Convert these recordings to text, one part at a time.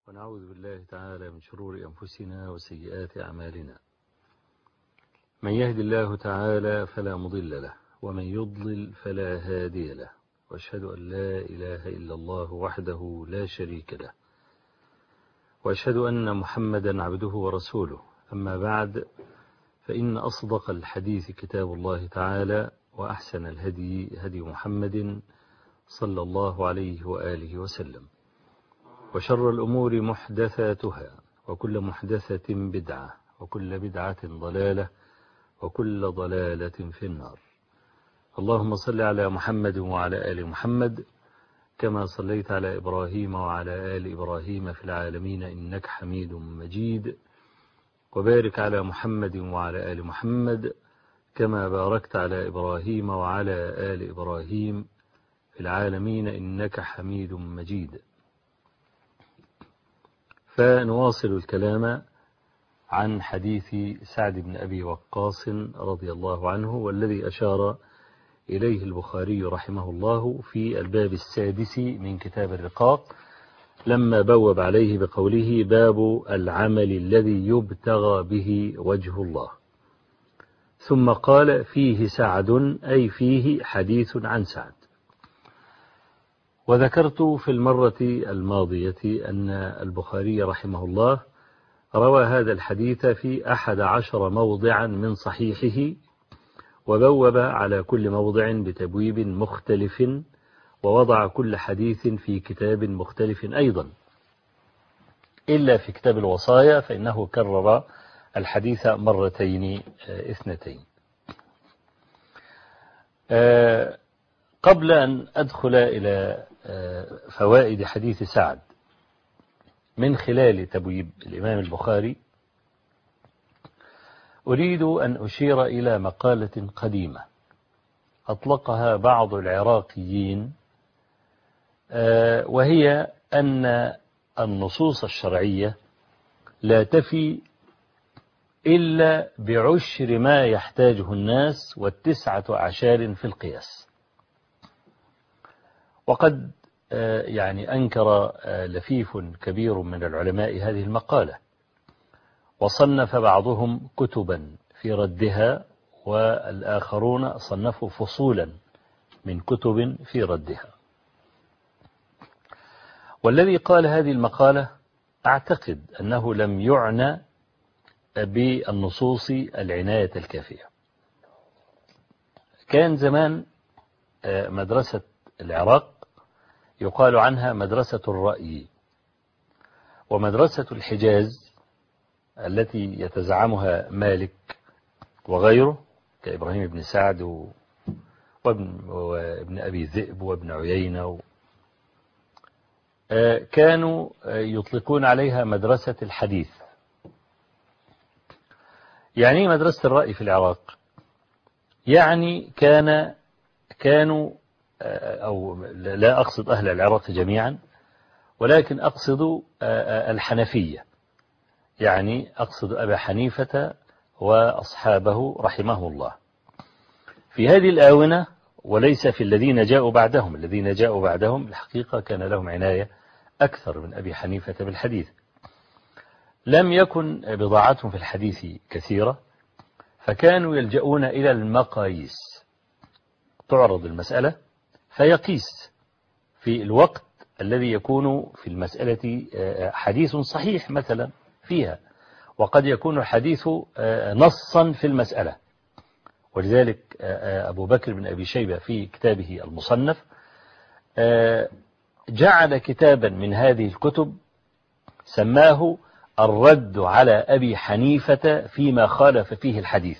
ونعوذ بالله تعالى من شرور أنفسنا وسيئات أعمالنا. من يهد الله تعالى فلا مضل له، ومن يضلل فلا هادي له، وأشهد أن لا إله إلا الله وحده لا شريك له، وأشهد أن محمدا عبده ورسوله. أما بعد، فإن أصدق الحديث كتاب الله تعالى، وأحسن الهدي هدي محمد صلى الله عليه وآله وسلم، وشر الأمور محدثاتها، وكل محدثة بدعة، وكل بدعة ضلالة، وكل ضلالة في النار. اللهم صل على محمد وعلى آل محمد كما صليت على إبراهيم وعلى آل إبراهيم في العالمين إنك حميد مجيد، وبارك على محمد وعلى آل محمد كما باركت على إبراهيم وعلى آل إبراهيم في العالمين إنك حميد مجيد. فنواصل الكلام عن حديث سعد بن أبي وقاص رضي الله عنه، والذي أشار إليه البخاري رحمه الله في الباب السادس من كتاب الرقاق، لما بوب عليه بقوله: باب العمل الذي يبتغى به وجه الله. ثم قال: فيه سعد، أي فيه حديث عن سعد. وذكرت في المرة الماضية أن البخاري رحمه الله روى هذا الحديث في 11 موضعا من صحيحه، وبوب على كل موضع بتبويب مختلف، ووضع كل حديث في كتاب مختلف أيضا، إلا في كتاب الوصايا فإنه كرر الحديث مرتين اثنتين. قبل أن أدخل إلى فوائد حديث سعد من خلال تبويب الإمام البخاري، أريد أن أشير إلى مقالة قديمة أطلقها بعض العراقيين، وهي أن النصوص الشرعية لا تفي إلا بعشر ما يحتاجه الناس، والتسعة عشر في القياس. وقد أنكر لفيف كبير من العلماء هذه المقالة، وصنف بعضهم كتبا في ردها، والآخرون صنفوا فصولا من كتب في ردها. والذي قال هذه المقالة أعتقد أنه لم يعنى بالنصوص العناية الكافية. كان زمان مدرسة العراق يقال عنها مدرسة الرأي، ومدرسة الحجاز التي يتزعمها مالك وغيره كإبراهيم بن سعد وابن أبي ذئب وابن عيينة، كانوا يطلقون عليها مدرسة الحديث. يعني مدرسة الرأي في العراق، يعني كانوا أو لا أقصد أهل العراق جميعا، ولكن أقصد الحنفية، يعني أقصد أبا حنيفة وأصحابه رحمه الله في هذه الآونة، وليس في الذين جاءوا بعدهم. الذين جاءوا بعدهم الحقيقة كان لهم عناية أكثر من أبي حنيفة بالحديث. لم يكن بضاعتهم في الحديث كثيرة، فكانوا يلجؤون إلى المقاييس. تعرض المسألة فيقيس في الوقت الذي يكون في المسألة حديث صحيح مثلا فيها، وقد يكون الحديث نصا في المسألة. ولذلك أبو بكر بن أبي شيبة في كتابه المصنف جعل كتابا من هذه الكتب سماه الرد على أبي حنيفة فيما خالف فيه الحديث،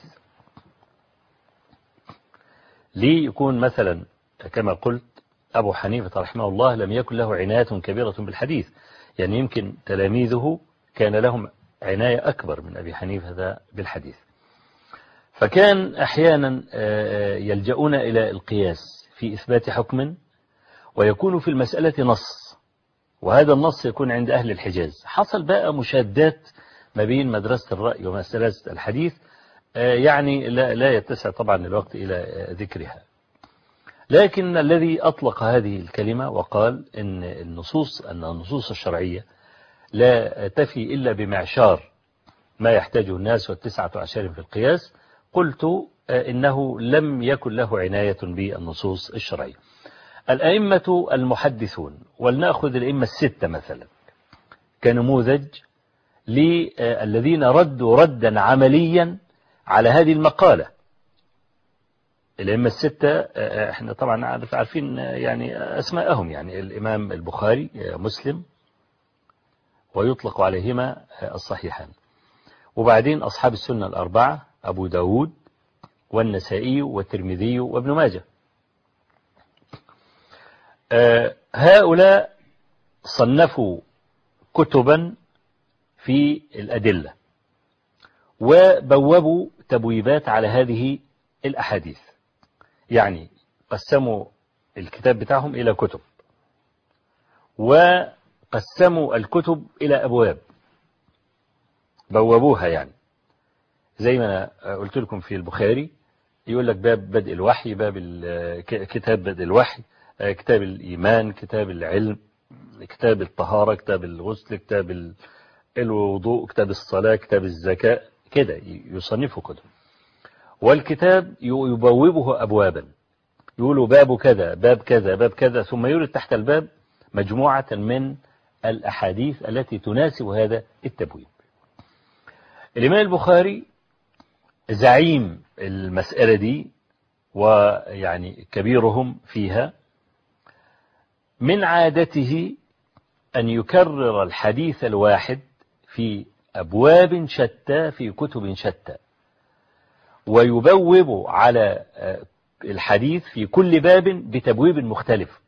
ليكون مثلا كما قلت أبو حنيفة رحمه الله لم يكن له عناية كبيرة بالحديث، يعني يمكن تلاميذه كان لهم عناية أكبر من أبي حنيفة بالحديث. فكان أحيانا يلجؤون إلى القياس في إثبات حكم، ويكون في المسألة نص، وهذا النص يكون عند أهل الحجاز. حصل بقى مشادات ما بين مدرسة الرأي ومدرسة الحديث، يعني لا يتسع طبعا الوقت إلى ذكرها. لكن الذي أطلق هذه الكلمة وقال إن النصوص الشرعية لا تفي إلا بمعشار ما يحتاجه الناس والتسعة عشر في القياس، قلت إنه لم يكن له عناية بالنصوص الشرعية. الأئمة المحدثون، ولنأخذ الأئمة الستة مثلا كنموذج للذين ردوا ردا عمليا على هذه المقالة. الأئمة الستة احنا طبعا عارفين يعني أسماءهم، يعني الإمام البخاري، مسلم، ويطلق عليهما الصحيحان، وبعدين أصحاب السنة الأربعة أبو داود والنسائي والترمذي وابن ماجه. هؤلاء صنفوا كتبا في الأدلة وبوبوا تبويبات على هذه الأحاديث، يعني قسموا الكتاب بتاعهم إلى كتب، وقسموا الكتب إلى أبواب بوبوها، يعني زي ما أنا قلت لكم في البخاري يقول لك باب بدء الوحي، باب كتاب بدء الوحي، كتاب الإيمان، كتاب العلم، كتاب الطهارة، كتاب الغسل، كتاب الوضوء، كتاب الصلاة، كتاب الزكاة، كده يصنفوا كتب. والكتاب يبوبه أبوابا، يقولوا باب كذا باب كذا باب كذا، ثم يورد تحت الباب مجموعة من الأحاديث التي تناسب هذا التبويب. الإمام البخاري زعيم المسألة دي، ويعني كبيرهم فيها، من عادته أن يكرر الحديث الواحد في أبواب شتى في كتب شتى، ويبوب على الحديث في كل باب بتبويب مختلف،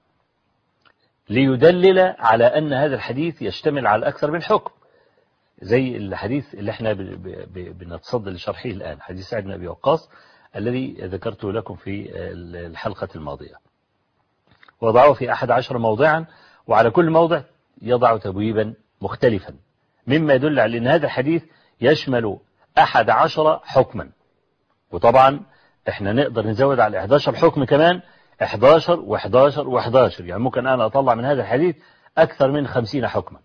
ليدلل على أن هذا الحديث يشتمل على أكثر من حكم، زي الحديث اللي احنا بنتصدى لشرحه الآن، حديث سعد بن أبي وقاص الذي ذكرته لكم في الحلقة الماضية. وضعه في 11 موضعا، وعلى كل موضع يضع تبويبا مختلفا، مما يدل على أن هذا الحديث يشمل 11 حكما. وطبعا احنا نقدر نزود على 11 حكم كمان 11 و11 و11، يعني ممكن أنا أطلع من هذا الحديث أكثر من 50 حكما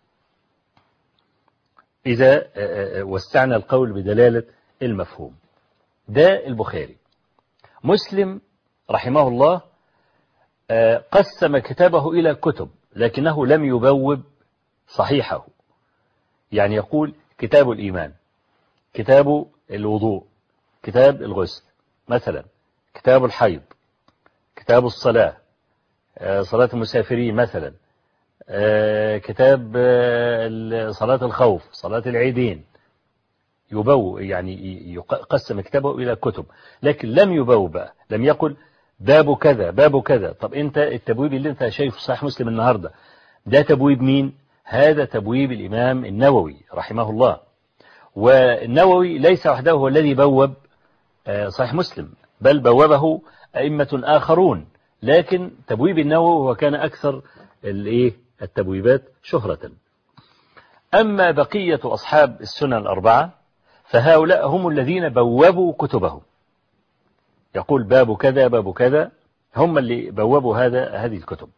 إذا وسعنا القول بدلالة المفهوم. ده البخاري. مسلم رحمه الله قسم كتابه إلى كتب، لكنه لم يبوب صحيحه، يعني يقول كتاب الإيمان، كتاب الوضوء، كتاب الغسل مثلا، كتاب الحيض، كتاب الصلاة، صلاة المسافرين مثلا، كتاب صلاة الخوف، صلاة العيدين، يبوب يعني يقسم كتابه إلى كتب، لكن لم يبوب، لم يقل باب كذا باب كذا. طب انت التبويب اللي انت شايفه صحيح مسلم النهاردة ده تبويب مين؟ هذا تبويب الإمام النووي رحمه الله. والنووي ليس وحده هو الذي بوب صحيح مسلم، بل بوبه أئمة آخرون، لكن تبويب النووي وكان أكثر التبويبات شهرة. أما بقية أصحاب السنن الأربعة فهؤلاء هم الذين بوبوا كتبهم، يقول باب كذا باب كذا، هم اللي بوبوا هذه الكتب.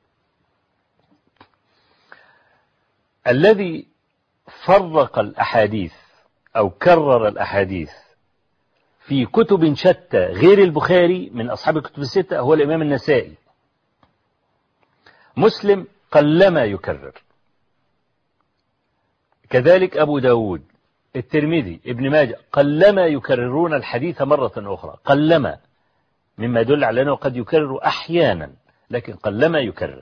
الذي فرق الأحاديث أو كرر الأحاديث في كتب شتى غير البخاري من أصحاب الكتب الستة هو الإمام النسائي. مسلم قلما يكرر، كذلك أبو داود، الترمذي، ابن ماجه، قلما يكررون الحديث مرة أخرى، قلما، مما يدل على أنه قد يكرر أحيانا لكن قلما يكرر.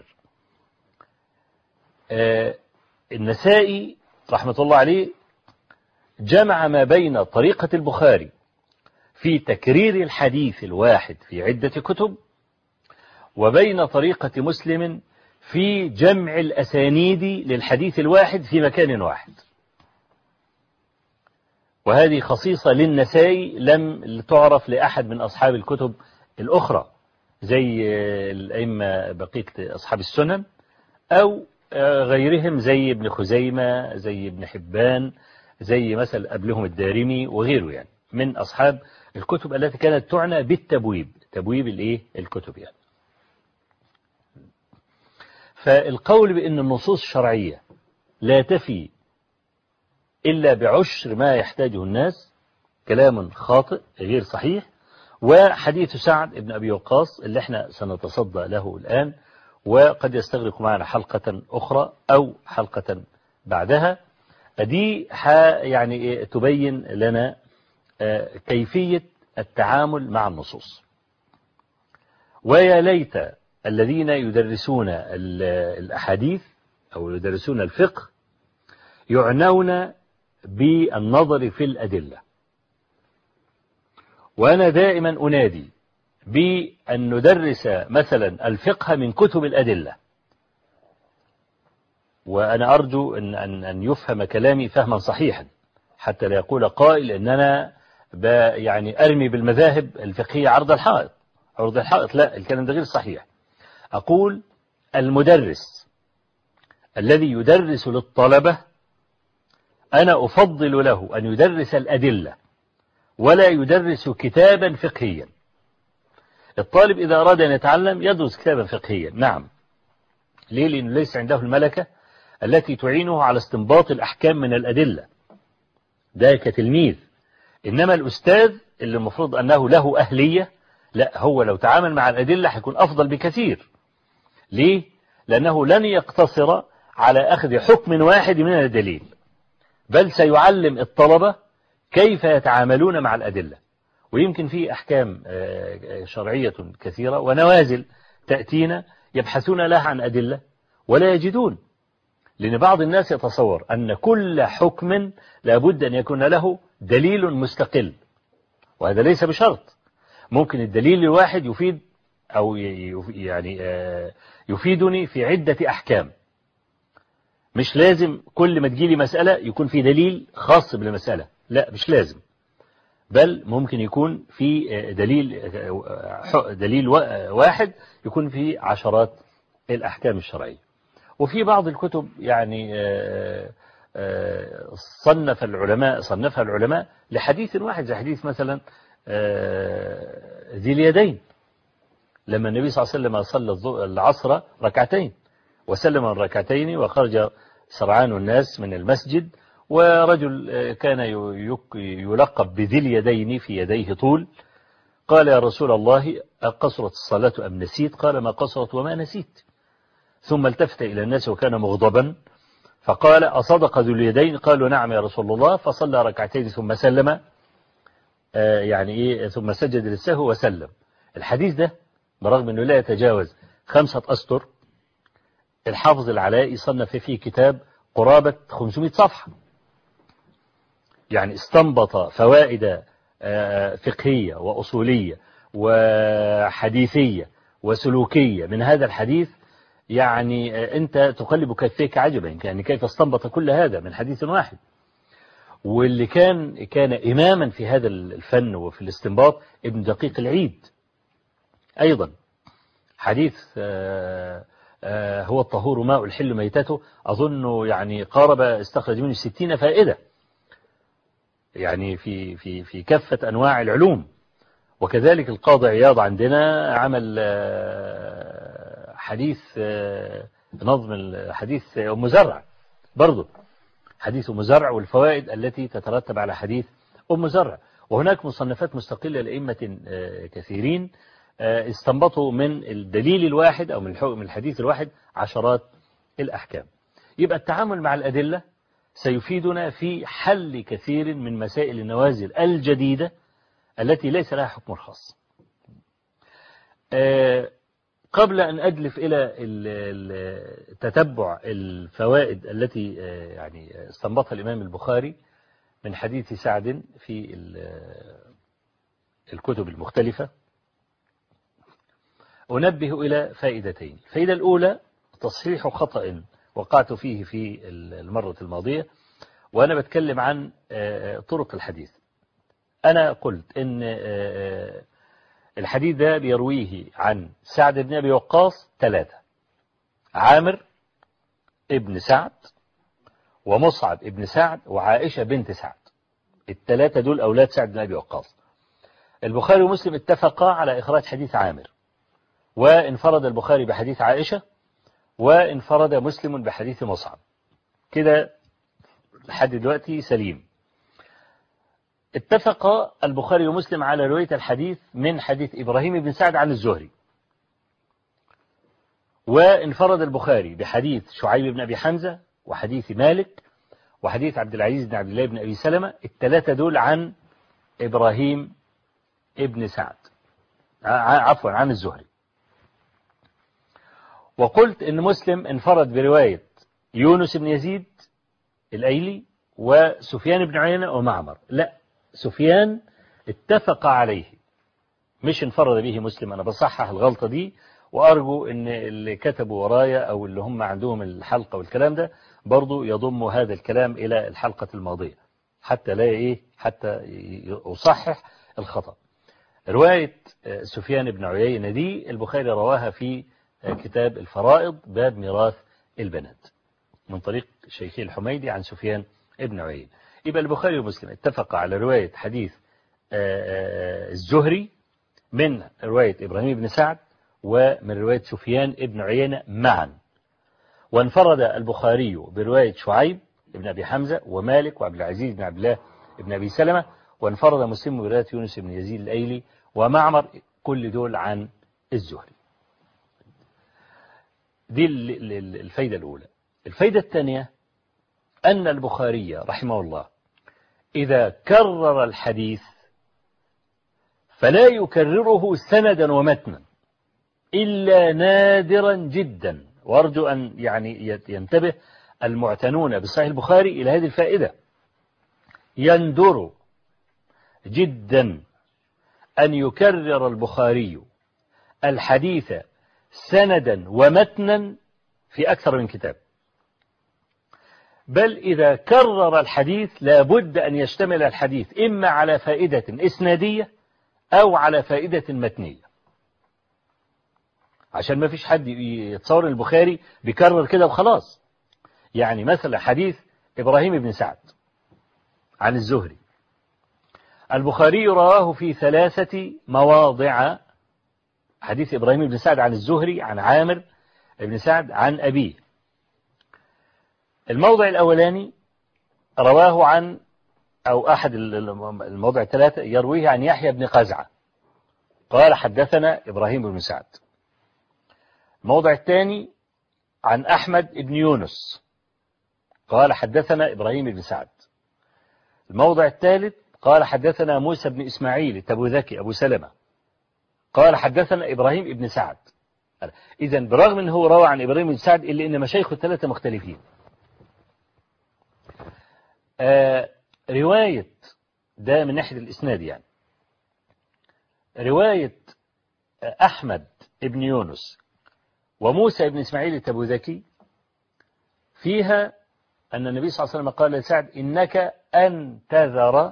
النسائي رحمة الله عليه جمع ما بين طريقة البخاري في تكرير الحديث الواحد في عدة كتب، وبين طريقة مسلم في جمع الأسانيد للحديث الواحد في مكان واحد. وهذه خصيصة للنسائي لم تعرف لأحد من أصحاب الكتب الأخرى، زي الأئمة بقية أصحاب السنن أو غيرهم زي ابن خزيمة، زي ابن حبان، زي مثل قبلهم الدارمي وغيره، يعني من أصحاب الكتب التي كانت تعنى بالتبويب، تبويب الكتب يعني. فالقول بأن النصوص الشرعية لا تفي إلا بعشر ما يحتاجه الناس، كلام خاطئ غير صحيح. وحديث سعد بن أبي وقاص اللي احنا سنتصدى له الآن، وقد يستغرق معنا حلقة أخرى أو حلقة بعدها، دي يعني تبين لنا كيفية التعامل مع النصوص. ويا ليت الذين يدرسون الأحاديث أو يدرسون الفقه يعنون بالنظر في الأدلة. وأنا دائما أنادي بأن ندرس مثلا الفقه من كتب الأدلة، وأنا أرجو أن يفهم كلامي فهما صحيحا حتى لا يقول قائل أننا يعني أرمي بالمذاهب الفقهية عرض الحائط. عرض الحائط لا، الكلام ده غير صحيح. أقول المدرس الذي يدرس للطلبة أنا أفضل له أن يدرس الأدلة ولا يدرس كتابا فقهيا. الطالب إذا أراد أن يتعلم يدرس كتابا فقهيا، نعم. ليه؟ لأنه ليس عنده الملكة التي تعينه على استنباط الأحكام من الأدلة، ده كتلميذ. إنما الأستاذ اللي المفروض أنه له أهلية، لا، هو لو تعامل مع الأدلة هيكون أفضل بكثير. ليه؟ لأنه لن يقتصر على أخذ حكم واحد من الدليل، بل سيعلم الطلبة كيف يتعاملون مع الأدلة. ويمكن في أحكام شرعية كثيرة ونوازل تأتينا يبحثون لها عن أدلة ولا يجدون، لأن بعض الناس يتصور أن كل حكم لابد أن يكون له دليل مستقل، وهذا ليس بشرط. ممكن الدليل الواحد يفيد أو يعني يفيدني في عدة أحكام. مش لازم كل ما تجيلي مسألة يكون في دليل خاص بالمسألة، لا مش لازم، بل ممكن يكون في دليل واحد يكون في عشرات الأحكام الشرعية. وفي بعض الكتب يعني صنفها العلماء لحديث واحد، زي حديث مثلا ذي اليدين، لما النبي صلى الله عليه وسلم صلى العصر ركعتين وسلم من ركعتين وخرج سرعان الناس من المسجد، ورجل كان يلقب بذي اليدين في يديه طول، قال يا رسول الله أقصرت الصلاة أم نسيت؟ قال ما قصرت وما نسيت. ثم التفت إلى الناس وكان مغضبا فقال أصدق ذو اليدين؟ قالوا نعم يا رسول الله. فصلى ركعتين ثم سلم، ثم سجد للسهو وسلم. الحديث ده برغم أنه لا يتجاوز 5 أسطر، الحافظ العلائي صنف فيه كتاب قرابة 500 صفحة، يعني استنبط فوائد فقهية وأصولية وحديثية وسلوكية من هذا الحديث. يعني أنت تقلب كفيك عجبا، يعني كيف استنبط كل هذا من حديث واحد. واللي كان إماما في هذا الفن وفي الاستنباط ابن دقيق العيد أيضا. حديث هو الطهور ماء الحل ميتته، أظن يعني قارب استخرج منه 60 فائدة، يعني في كافة أنواع العلوم. وكذلك القاضي عياض عندنا عمل حديث نظم الحديث أم زرع، برضو حديث أم زرع والفوائد التي تترتب على حديث أم زرع. وهناك مصنفات مستقلة لأئمة كثيرين استنبطوا من الدليل الواحد أو من الحديث الواحد عشرات الأحكام. يبقى التعامل مع الأدلة سيفيدنا في حل كثير من مسائل النوازل الجديدة التي ليس لها حكم خاص. قبل أن أدلف إلى تتبع الفوائد التي يعني استنبطها الإمام البخاري من حديث سعد في الكتب المختلفة، أنبه إلى فائدتين. الفائدة الأولى تصحيح خطأ وقعت فيه في المرة الماضية وأنا بتكلم عن طرق الحديث. أنا قلت إن الحديث ده بيرويه عن سعد بن أبي وقاص 3: عامر ابن سعد ومصعب ابن سعد وعائشة بنت سعد. ال3 دول أولاد سعد بن أبي وقاص. البخاري ومسلم اتفقا على إخراج حديث عامر، وانفرد البخاري بحديث عائشة، وانفرد مسلم بحديث مصعب. كده لحد دلوقتي سليم. اتفق البخاري ومسلم على رواية الحديث من حديث إبراهيم بن سعد عن الزهري، وانفرد البخاري بحديث شعيب بن أبي حمزة وحديث مالك وحديث عبد العزيز بن عبد الله بن أبي سلمة، الثلاثة دول عن إبراهيم ابن سعد، عفوا عن الزهري. وقلت إن مسلم انفرد برواية يونس بن يزيد الأيلي وسفيان بن عيينة ومعمر. لا، سفيان اتفق عليه، مش انفرد به مسلم. أنا بصحح الغلطة دي، وأرجو أن اللي كتبوا ورايا أو اللي هم عندهم الحلقة والكلام ده برضو يضموا هذا الكلام إلى الحلقة الماضية حتى لا حتى أصحح الخطأ. رواية سفيان بن عيينة دي البخاري رواها في كتاب الفرائض باب ميراث البنات من طريق شيخي الحميدي عن سفيان بن عيينة. يبقى البخاري ومسلم اتفق على رواية حديث الزهري من رواية إبراهيم بن سعد ومن رواية سفيان بن عيينة معا. وانفرد البخاري برواية شعيب بن أبي حمزة ومالك وعبد العزيز بن عبد الله بن أبي سلمة. وانفرد مسلم برواية يونس بن يزيد الأيلي ومعمر، كل دول عن الزهري. دي الفايدة الأولى. الفايدة الثانية أن البخاري رحمه الله إذا كرر الحديث فلا يكرره سندا ومتنا إلا نادرا جدا. وأرجو أن ينتبه المعتنون بصحيح البخاري إلى هذه الفائدة. يندر جدا أن يكرر البخاري الحديث سندا ومتنا في أكثر من كتاب، بل إذا كرر الحديث لابد أن يشتمل الحديث إما على فائدة إسنادية أو على فائدة متنية، عشان ما فيش حد يتصور البخاري بيكرر كده وخلاص. يعني مثلا حديث إبراهيم بن سعد عن الزهري، البخاري رواه في 3 مواضع. حديث إبراهيم بن سعد عن الزهري عن عامر بن سعد عن أبيه. الموضع الأولاني رواه عن، أو أحد الموضع 3 يرويه عن يحيى بن قزعة قال حدثنا إبراهيم بن سعد. الموضع الثاني عن أحمد بن يونس قال حدثنا إبراهيم بن سعد. الموضع الثالث قال حدثنا موسى بن إسماعيل التبوذكي أبو سلمة قال حدثنا إبراهيم بن سعد. إذن برغم أنه روى عن إبراهيم بن سعد إلا أن مشايخه 3 مختلفين. رواية ده من ناحية الإسناد، يعني رواية أحمد بن يونس وموسى بن إسماعيل التبوذكي فيها أن النبي صلى الله عليه وسلم قال لسعد إنك أن تذر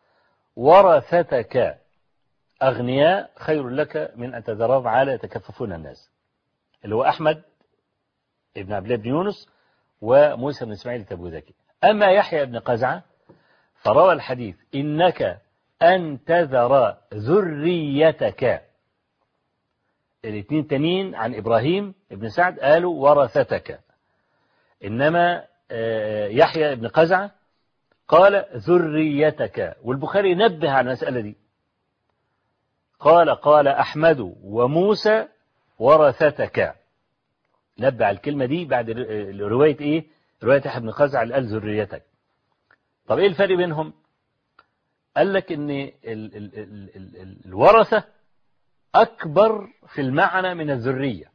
ورثتك أغنياء خير لك من أن تذرهم على يتكففون الناس، اللي هو أحمد بن عبد الله بن يونس وموسى بن إسماعيل التبوذكي. أما يحيى بن قزعة فروى الحديث إنك أن تذر ذريتك. الاثنين تانيين عن إبراهيم بن سعد قالوا ورثتك، إنما يحيى بن قزعة قال ذريتك. والبخاري نبه على المسألة دي، قال أحمد وموسى ورثتك، نبه على الكلمة دي بعد رواية إيه؟ رواية يحيى بن قزعة اللي قال ذريتك. طب إيه الفرق بينهم؟ قال لك إن الورثة أكبر في المعنى من الذرية،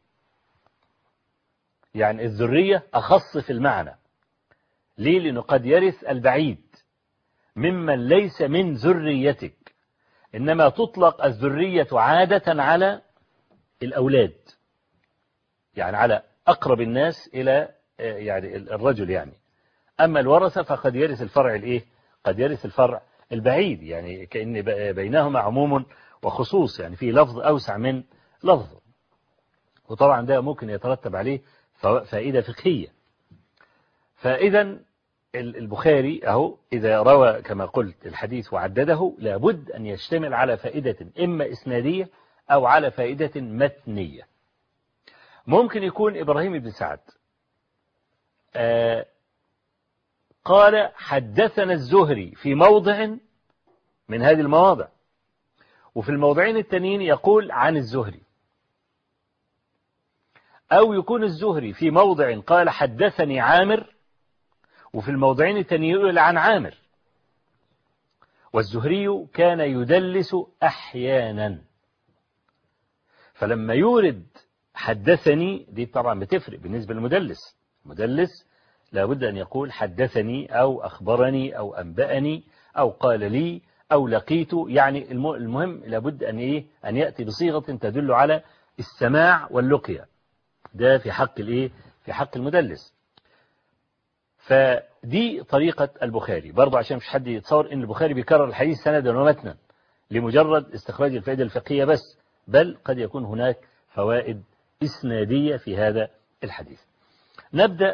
يعني الذرية أخص في المعنى. ليه؟ لأنه قد يرث البعيد ممن ليس من ذريتك، إنما تطلق الذرية عادة على الأولاد، يعني على أقرب الناس إلى يعني الرجل يعني. أما الورثة فقد يرث الفرع الإيه؟ قد يرث الفرع البعيد، يعني كأن بينهما عموم وخصوص، يعني في لفظ أوسع من لفظ، وطبعا ده ممكن يترتب عليه فائدة فقهية. فإذا البخاري أهو إذا روى كما قلت الحديث وعدده لابد أن يشتمل على فائدة إما إسنادية أو على فائدة متنية. ممكن يكون إبراهيم بن سعد قال حدثنا الزهري في موضع من هذه المواضع، وفي الموضعين التانيين يقول عن الزهري، أو يكون الزهري في موضع قال حدثني عامر، وفي الموضعين التانيين يقول عن عامر. والزهري كان يدلس أحيانا، فلما يورد حدثني دي طبعا بتفرق بالنسبة للمدلس. المدلس لابد أن يقول حدثني أو أخبرني أو أنبأني أو قال لي أو لقيت، يعني المهم لابد أن يأتي بصيغة تدل على السماع واللقيا. ده في حق في حق المدلس. فدي طريقة البخاري برضه، عشان مش حد يتصور ان البخاري بيكرر الحديث سندا ومتنا لمجرد استخراج الفائدة الفقهية بس، بل قد يكون هناك فوائد إسنادية في هذا الحديث. نبدأ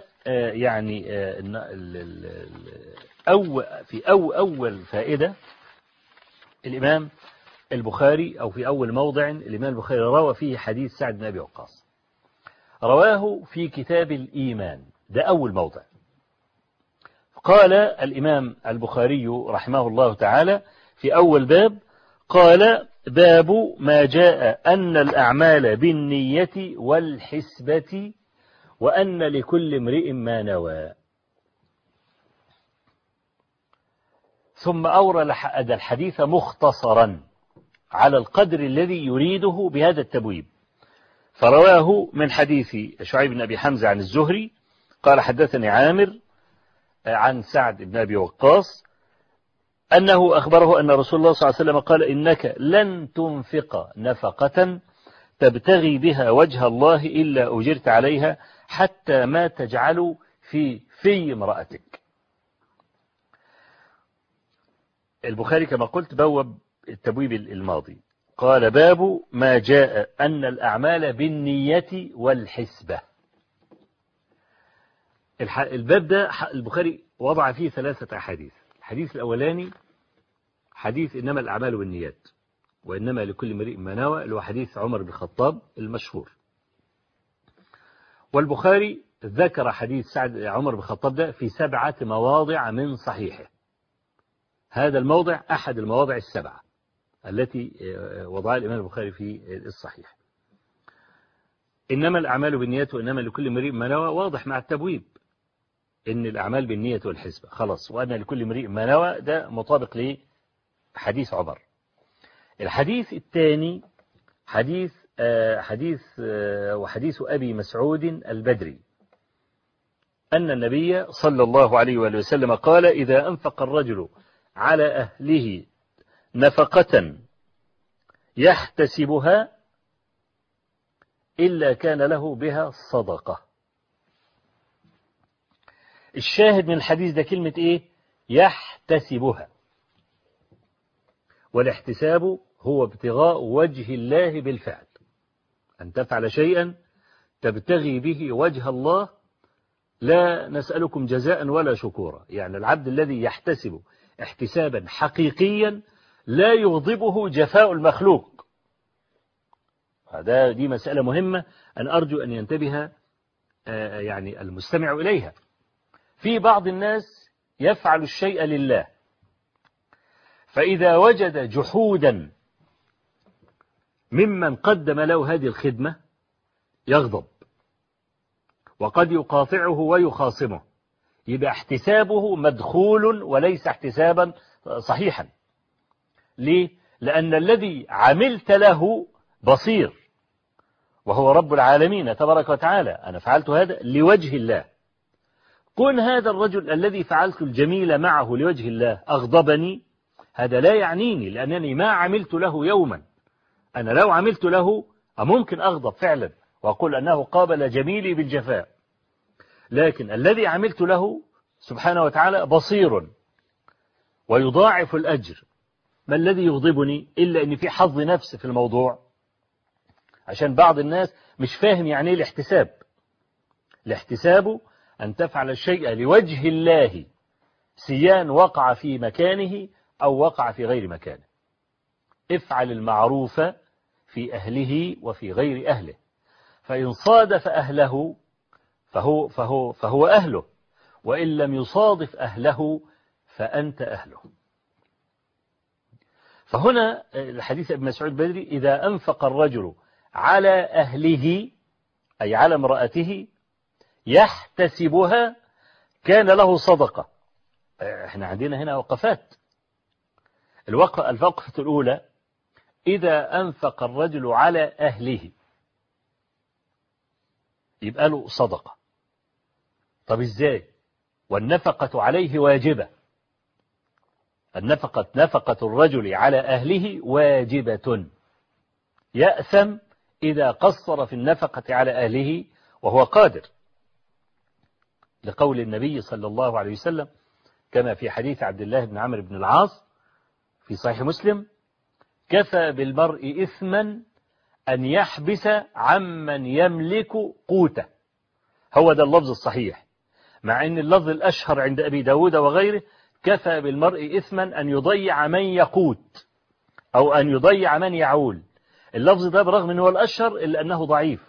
أول فائدة. الإمام البخاري أو في أول موضع الإمام البخاري روى فيه حديث سعد بن أبي وقاص، رواه في كتاب الإيمان، ده أول موضع. قال الإمام البخاري رحمه الله تعالى في أول باب، قال باب ما جاء أن الأعمال بالنية والحسبة وأن لكل امرئ ما نوى. ثم أورد الحديث مختصرا على القدر الذي يريده بهذا التبويب، فرواه من حديث شعيب بن أبي حمزة عن الزهري قال حدثني عامر عن سعد بن أبي وقاص أنه أخبره أن رسول الله صلى الله عليه وسلم قال إنك لن تنفق نفقة تبتغي بها وجه الله إلا أجرت عليها حتى ما تجعل في امرأتك. البخاري كما قلت بوب التبويب الماضي، قال باب ما جاء أن الأعمال بالنية والحسبة. الباب ده البخاري وضع فيه 3 أحاديث. الحديث الأولاني حديث إنما الأعمال بالنيات وإنما لكل امرئ ما نوى، اللي هو حديث عمر بن الخطاب المشهور. والبخاري ذكر حديث عمر بن الخطاب ده في 7 مواضع من صحيحه. هذا الموضع أحد المواضع 7 التي وضعها الإمام البخاري في الصحيح. إنما الأعمال بالنيات وإنما لكل امرئ ما نوى، واضح مع التبويب إن الأعمال بالنية والحسبة خلاص، وأن لكل امرئ ما نوى ده مطابق لحديث عمر. الحديث الثاني حديث أبي مسعود البدري أن النبي صلى الله عليه وآله وسلم قال إذا أنفق الرجل على أهله نفقة يحتسبها إلا كان له بها صدقة. الشاهد من الحديث ده كلمة إيه؟ يحتسبها. والاحتساب هو ابتغاء وجه الله بالفعل، أن تفعل شيئا تبتغي به وجه الله، لا نسألكم جزاء ولا شكورا. يعني العبد الذي يحتسب احتسابا حقيقيا لا يغضبه جفاء المخلوق. دي مسألة مهمة أن أرجو أن ينتبه يعني المستمع إليها. في بعض الناس يفعل الشيء لله، فإذا وجد جحودا ممن قدم له هذه الخدمة يغضب، وقد يقاطعه ويخاصمه، يبقى احتسابه مدخول وليس احتسابا صحيحا. ليه؟ لأن الذي عملت له بصير، وهو رب العالمين تبارك وتعالى. أنا فعلت هذا لوجه الله. كن هذا الرجل الذي فعلت الجميل معه لوجه الله أغضبني، هذا لا يعنيني، لأنني ما عملت له يوما. أنا لو عملت له ممكن أغضب فعلا وأقول أنه قابل جميلي بالجفاء، لكن الذي عملت له سبحانه وتعالى بصير ويضاعف الأجر. ما الذي يغضبني إلا أن في حظ نفس في الموضوع، عشان بعض الناس مش فاهم يعني ايه الاحتساب. الاحتساب أن تفعل الشيء لوجه الله، سيان وقع في مكانه أو وقع في غير مكانه. افعل المعروف في أهله وفي غير أهله، فإن صادف أهله فهو أهله، وإن لم يصادف أهله فأنت أهله. فهنا الحديث ابن مسعود بدري: إذا أنفق الرجل على أهله أي على امرأته يحتسبها كان له صدقة. احنا عندنا هنا وقفات. الوقفة الأولى: إذا أنفق الرجل على أهله يبقى له صدقة. طب إزاي؟ والنفقة عليه واجبة. نفقة الرجل على أهله واجبة، يأثم إذا قصر في النفقة على أهله وهو قادر، لقول النبي صلى الله عليه وسلم كما في حديث عبد الله بن عمرو بن العاص في صحيح مسلم: كفى بالمرء إثما أن يحبس عمن يملك قوته. هو ده اللفظ الصحيح، مع أن اللفظ الأشهر عند أبي داود وغيره: كفى بالمرء إثما أن يضيع من يقوت أو أن يضيع من يعول. اللفظ ده برغم أنه الأشهر إلا أنه ضعيف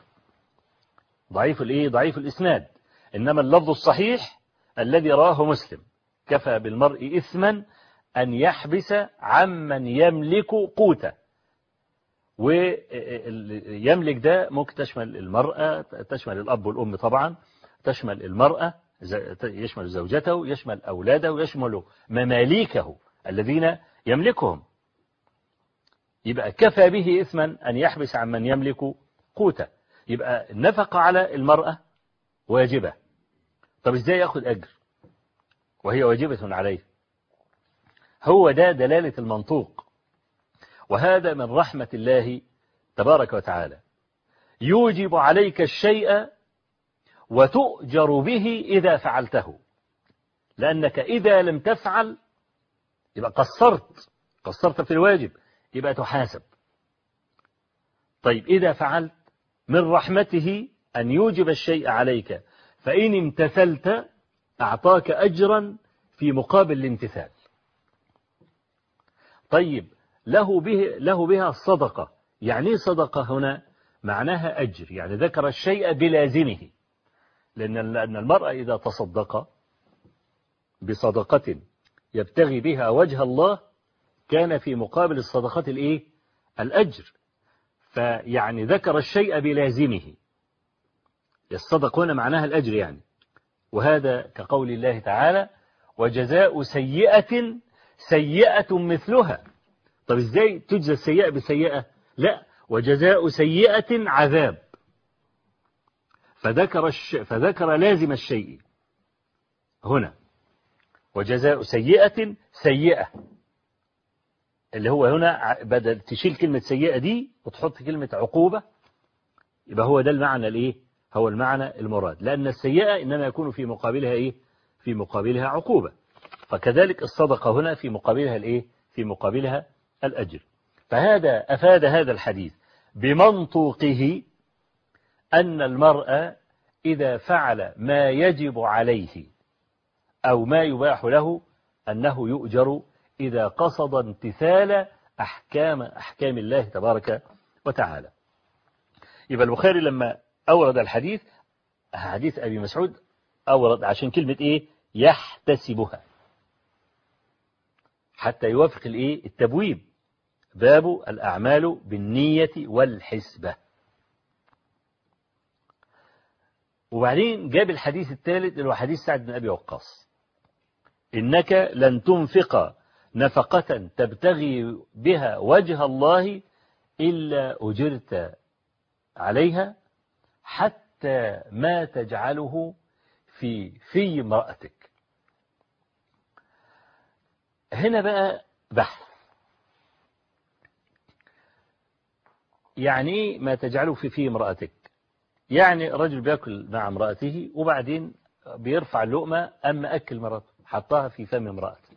الإسناد. إنما اللفظ الصحيح الذي رواه مسلم: كفى بالمرء إثما أن يحبس عمن يملك قوته. ويملك ده ممكن تشمل المرأة، تشمل الأب والأم طبعا، تشمل المرأة، يشمل زوجته، يشمل أولاده، يشمل مماليكه الذين يملكهم. يبقى كفى به إثما أن يحبس عمن يملك قوته. يبقى النفقة على المرأة واجبة. طب إزاي يأخذ أجر وهي واجبة عليه؟ هو ده دلالة المنطوق، وهذا من رحمة الله تبارك وتعالى. يوجب عليك الشيء وتؤجر به إذا فعلته، لأنك إذا لم تفعل يبقى قصرت في الواجب، يبقى تحاسب. طيب إذا فعلت من رحمته أن يوجب الشيء عليك، فإن امتثلت أعطاك أجرا في مقابل الامتثال. طيب له بها الصدقة. يعني صدقة هنا معناها أجر، يعني ذكر الشيء بلازمه، لأن المرأة إذا تصدق بصدقة يبتغي بها وجه الله كان في مقابل الصدقة الأجر. فيعني ذكر الشيء بلازمه. الصدق هنا معناها الأجر يعني. وهذا كقول الله تعالى: وجزاء سيئة سيئة مثلها. طب إزاي تجزى السيئة بسيئة؟ لا، وجزاء سيئة عذاب. فذكر لازم الشيء هنا: وجزاء سيئة سيئة، اللي هو هنا بدل تشيل كلمة سيئة دي وتحط كلمة عقوبة، يبقى هو ده المعنى هو المعنى المراد، لأن السيئة إنما يكون في مقابلها في مقابلها عقوبة. فكذلك الصدقة هنا في مقابلها في مقابلها الأجر. فهذا أفاد هذا الحديث بمنطوقه أن المرء إذا فعل ما يجب عليه أو ما يباح له أنه يؤجر إذا قصد امتثال أحكام الله تبارك وتعالى. يبقى البخاري لما أورد الحديث، حديث أبي مسعود، أورد عشان كلمة يحتسبها، حتى يوافق التبويب: باب الأعمال بالنية والحسبة. وبعدين جاب الحديث الثالث اللي هو حديث سعد بن أبي وقاص: إنك لن تنفق نفقة تبتغي بها وجه الله إلا أجرت عليها حتى ما تجعله في امرأتك. هنا بقى بحث. يعني إيه ما تجعله في امرأتك؟ يعني رجل بيأكل مع امرأته وبعدين بيرفع اللقمة أما أكل مراته حطها في فم امرأته.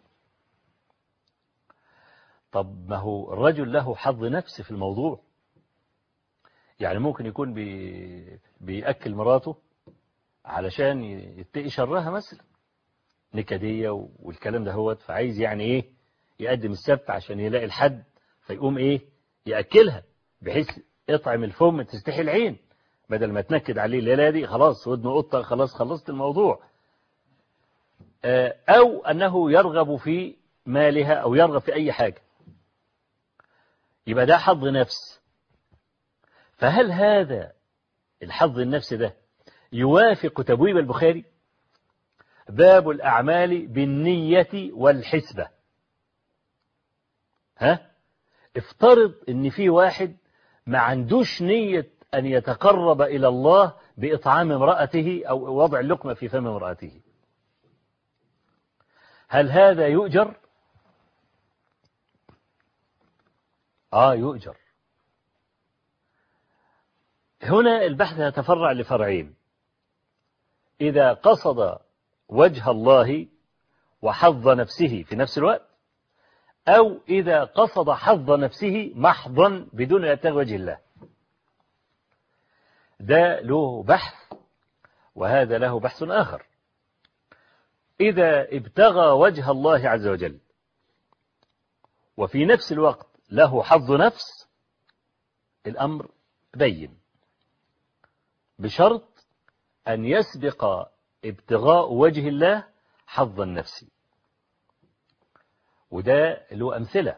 طب ما هو الرجل له حظ نفس في الموضوع. يعني ممكن يكون بيأكل مراته علشان يتقي شرها مثلا، نكدية والكلام ده هو، فعايز يعني يقدم السبت عشان يلاقي الحد، فيقوم يأكلها بحيث اطعم الفم تستحي العين، بدل ما تنكد عليه الليلة دي خلاص ودنه قطة، خلاص خلصت الموضوع. أو أنه يرغب في مالها أو يرغب في أي حاجة، يبقى ده حظ نفس. فهل هذا الحظ النفس ده يوافق تبويب البخاري؟ باب الأعمال بالنية والحسبة. افترض ان في واحد ما عندوش نية أن يتقرب إلى الله بإطعام امرأته أو وضع اللقمة في فم امرأته، هل هذا يؤجر؟ يؤجر. هنا البحث يتفرع لفرعين: إذا قصد وجه الله وحظ نفسه في نفس الوقت، أو إذا قصد حظ نفسه محضا بدون أن يبتغي وجه الله. ده له بحث وهذا له بحث آخر. إذا ابتغى وجه الله عز وجل وفي نفس الوقت له حظ نفس، الأمر بين، بشرط أن يسبق ابتغاء وجه الله حظ النفس. وده له أمثلة.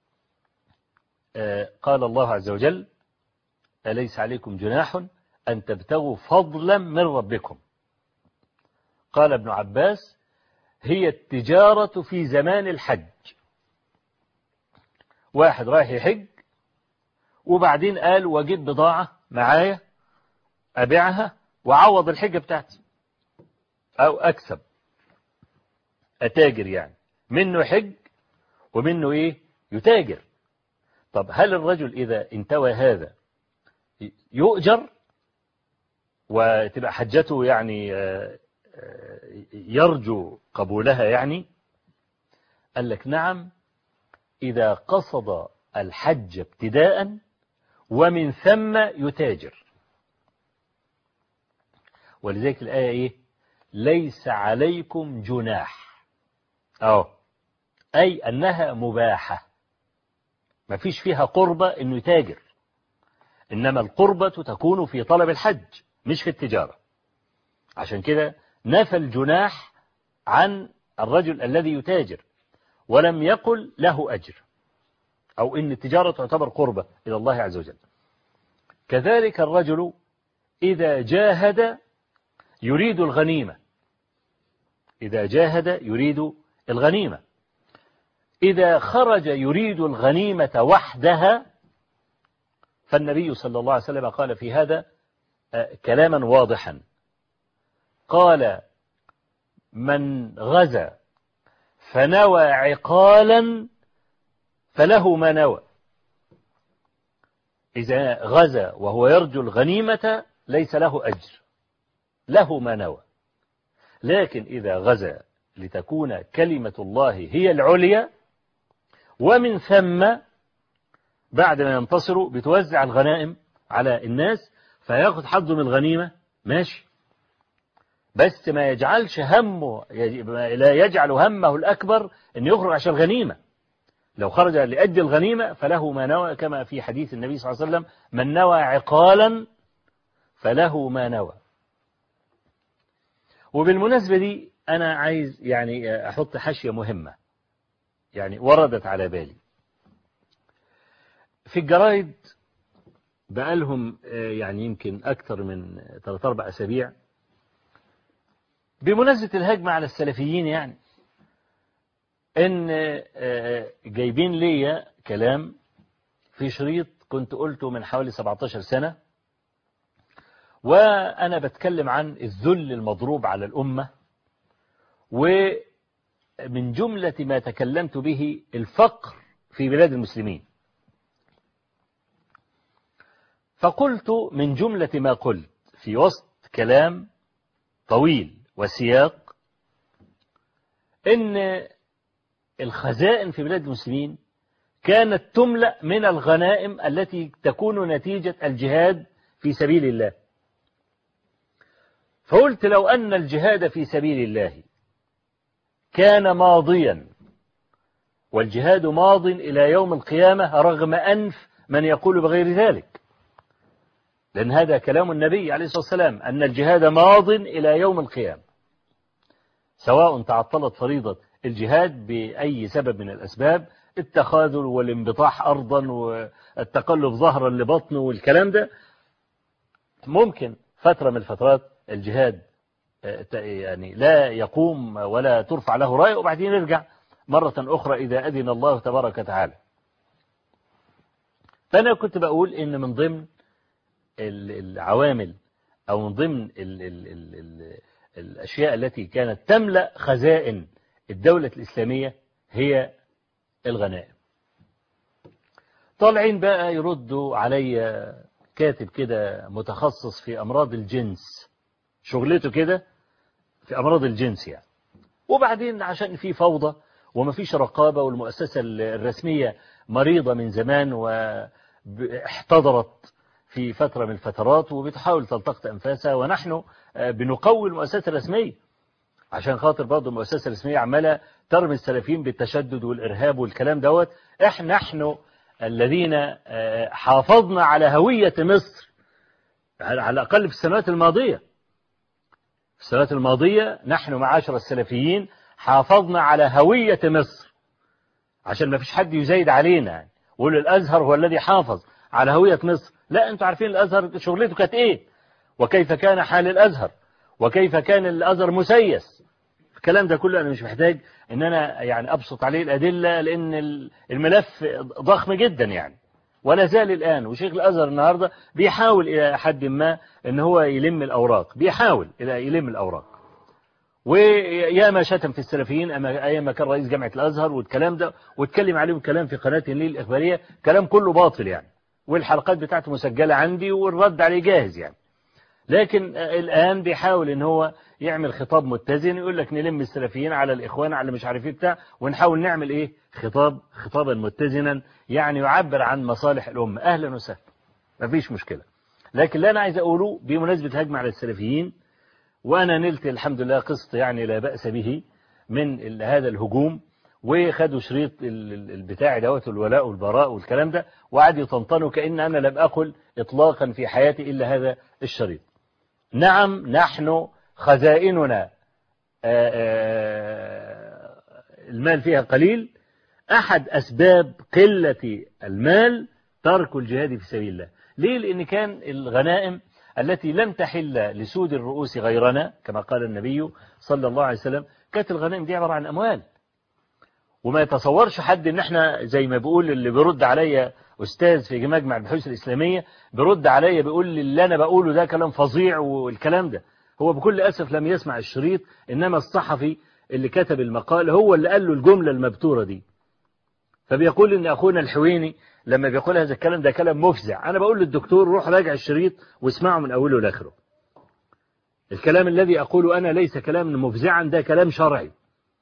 قال الله عز وجل: أليس عليكم جناح أن تبتغوا فضلا من ربكم. قال ابن عباس: هي التجارة في زمان الحج. واحد رايح يحج وبعدين قال: وجد بضاعة معايا أبيعها وعوض الحجة بتاعتي، أو أكسب، أتاجر، يعني منه حج ومنه يتاجر. طب هل الرجل إذا انتوى هذا يؤجر وتبقى حجته يعني يرجو قبولها؟ يعني قال لك: نعم، إذا قصد الحج ابتداء ومن ثم يتاجر. ولذلك الآية ليس عليكم جناح، أي أنها مباحة، ما فيش فيها قربة إنه يتاجر، إنما القربة تكون في طلب الحج مش في التجارة. عشان كده نفى الجناح عن الرجل الذي يتاجر ولم يقل له أجر، أو إن التجارة تعتبر قربة إلى الله عز وجل. كذلك الرجل إذا جاهد يريد الغنيمة، إذا جاهد يريد الغنيمة، إذا خرج يريد الغنيمة وحدها، فالنبي صلى الله عليه وسلم قال في هذا كلاما واضحا. قال: من غزا فنوى عقالا فله ما نوى. إذا غزا وهو يرجو الغنيمة ليس له أجر، له ما نوى. لكن إذا غزا لتكون كلمة الله هي العليا، ومن ثم بعد ما ينتصروا بتوزع الغنائم على الناس فياخذ حظه من الغنيمة، ماشي، بس ما يجعلش همه، لا يجعل همه الأكبر أن يخرج عشان الغنيمة. لو خرج لأجل الغنيمة فله ما نوى، كما في حديث النبي صلى الله عليه وسلم: من نوى عقالا فله ما نوى. وبالمناسبة دي أنا عايز يعني أحط حاشية مهمة يعني وردت على بالي. في الجرايد بقالهم يعني يمكن أكثر من 3-4 أسابيع بمناسبة الهجمة على السلفيين، يعني إن جايبين لي كلام في شريط كنت قلته من حوالي 17 سنة، وأنا بتكلم عن الذل المضروب على الأمة، ومن جملة ما تكلمت به الفقر في بلاد المسلمين. فقلت من جملة ما قلت في وسط كلام طويل وسياق إن الخزائن في بلاد المسلمين كانت تملأ من الغنائم التي تكون نتيجة الجهاد في سبيل الله. فقلت: لو أن الجهاد في سبيل الله كان ماضيا، والجهاد ماض إلى يوم القيامة رغم أنف من يقول بغير ذلك، لأن هذا كلام النبي عليه الصلاة والسلام أن الجهاد ماض إلى يوم القيامة. سواء تعطلت فريضة الجهاد بأي سبب من الأسباب، التخاذل والانبطاح أرضا والتقلب ظهرا لبطنه والكلام ده، ممكن فترة من الفترات الجهاد يعني لا يقوم ولا ترفع له راية، وبعدين يرجع مرة أخرى إذا أذن الله تبارك وتعالى. فأنا كنت بقول إن من ضمن العوامل أو من ضمن الأشياء التي كانت تملأ خزائن الدولة الإسلامية هي الغنائم. طالعين بقى يردوا علي كاتب كده متخصص في أمراض الجنس، شغلته كده في أمراض الجنس يعني، وبعدين عشان في فوضى ومفيش رقابة والمؤسسة الرسمية مريضة من زمان واحتضرت في فترة من الفترات وبتحاول تلتقط أنفاسها، ونحن بنقوي المؤسسة الرسمية عشان خاطر برضه المؤسسة الرسمية عمالة ترمي السلفيين بالتشدد والإرهاب والكلام دوت. نحن الذين حافظنا على هوية مصر على الأقل في السنوات الماضية. في السنوات الماضية نحن معاشر السلفيين حافظنا على هوية مصر عشان ما فيش حد يزايد علينا يعني ويقول الأزهر هو الذي حافظ على هوية مصر. لا، أنتوا عارفين الأزهر شغلته كانت إيه، وكيف كان حال الأزهر، وكيف كان الأزهر مسيس. الكلام ده كله أنا مش محتاج إن أنا يعني أبسط عليه الأدلة، لأن الملف ضخم جدا يعني، ولا زال الآن. وشيخ الأزهر النهاردة بيحاول إلى حد ما إن هو يلم الأوراق، بيحاول إلى يلم الأوراق، وياما شتم في السلفيين أيام كان رئيس جامعة الأزهر والكلام ده، واتكلم عليهم كلام في قناة النيل الإخبارية، كلام كله باطل يعني، والحلقات بتاعته مسجلة عندي والرد عليه جاهز يعني. لكن الآن بيحاول إن هو يعمل خطاب متزن، يقول لك نلم السلفيين على الإخوان على مش عارف ايه بتاع، ونحاول نعمل إيه خطابا متزنا يعني يعبر عن مصالح الأمة. أهلا وسهلا، مفيش مشكلة. لكن اللي أنا عايز أقوله بمناسبة هجمة على السلفيين، وأنا نلت الحمد لله قسط يعني لا بأس به من هذا الهجوم، وخدوا شريط البتاع دوت الولاء والبراء والكلام ده، وقعدوا يطنطنوا كأن أنا لم أقل إطلاقا في حياتي إلا هذا الشريط. نعم، نحن خزائننا المال فيها قليل. أحد أسباب قلة المال ترك الجهاد في سبيل الله. ليه؟ لأن كان الغنائم التي لم تحل لسود الرؤوس غيرنا كما قال النبي صلى الله عليه وسلم، كانت الغنائم دي عبارة عن أموال. وما يتصورش حد ان احنا زي ما بيقول اللي بيرد عليا أستاذ في مجمع البحوث الإسلامية، بيرد عليا بيقول لي اللي أنا بقوله ده كلام فظيع والكلام ده. هو بكل أسف لم يسمع الشريط، إنما الصحفي اللي كتب المقال هو اللي قال له الجملة المبتورة دي. فبيقول إن أخونا الحويني لما بيقول هذا الكلام ده كلام مفزع. أنا بقول للدكتور روح راجع الشريط واسمعه من أوله لآخره. الكلام الذي أقوله أنا ليس كلام مفزعا، ده كلام شرعي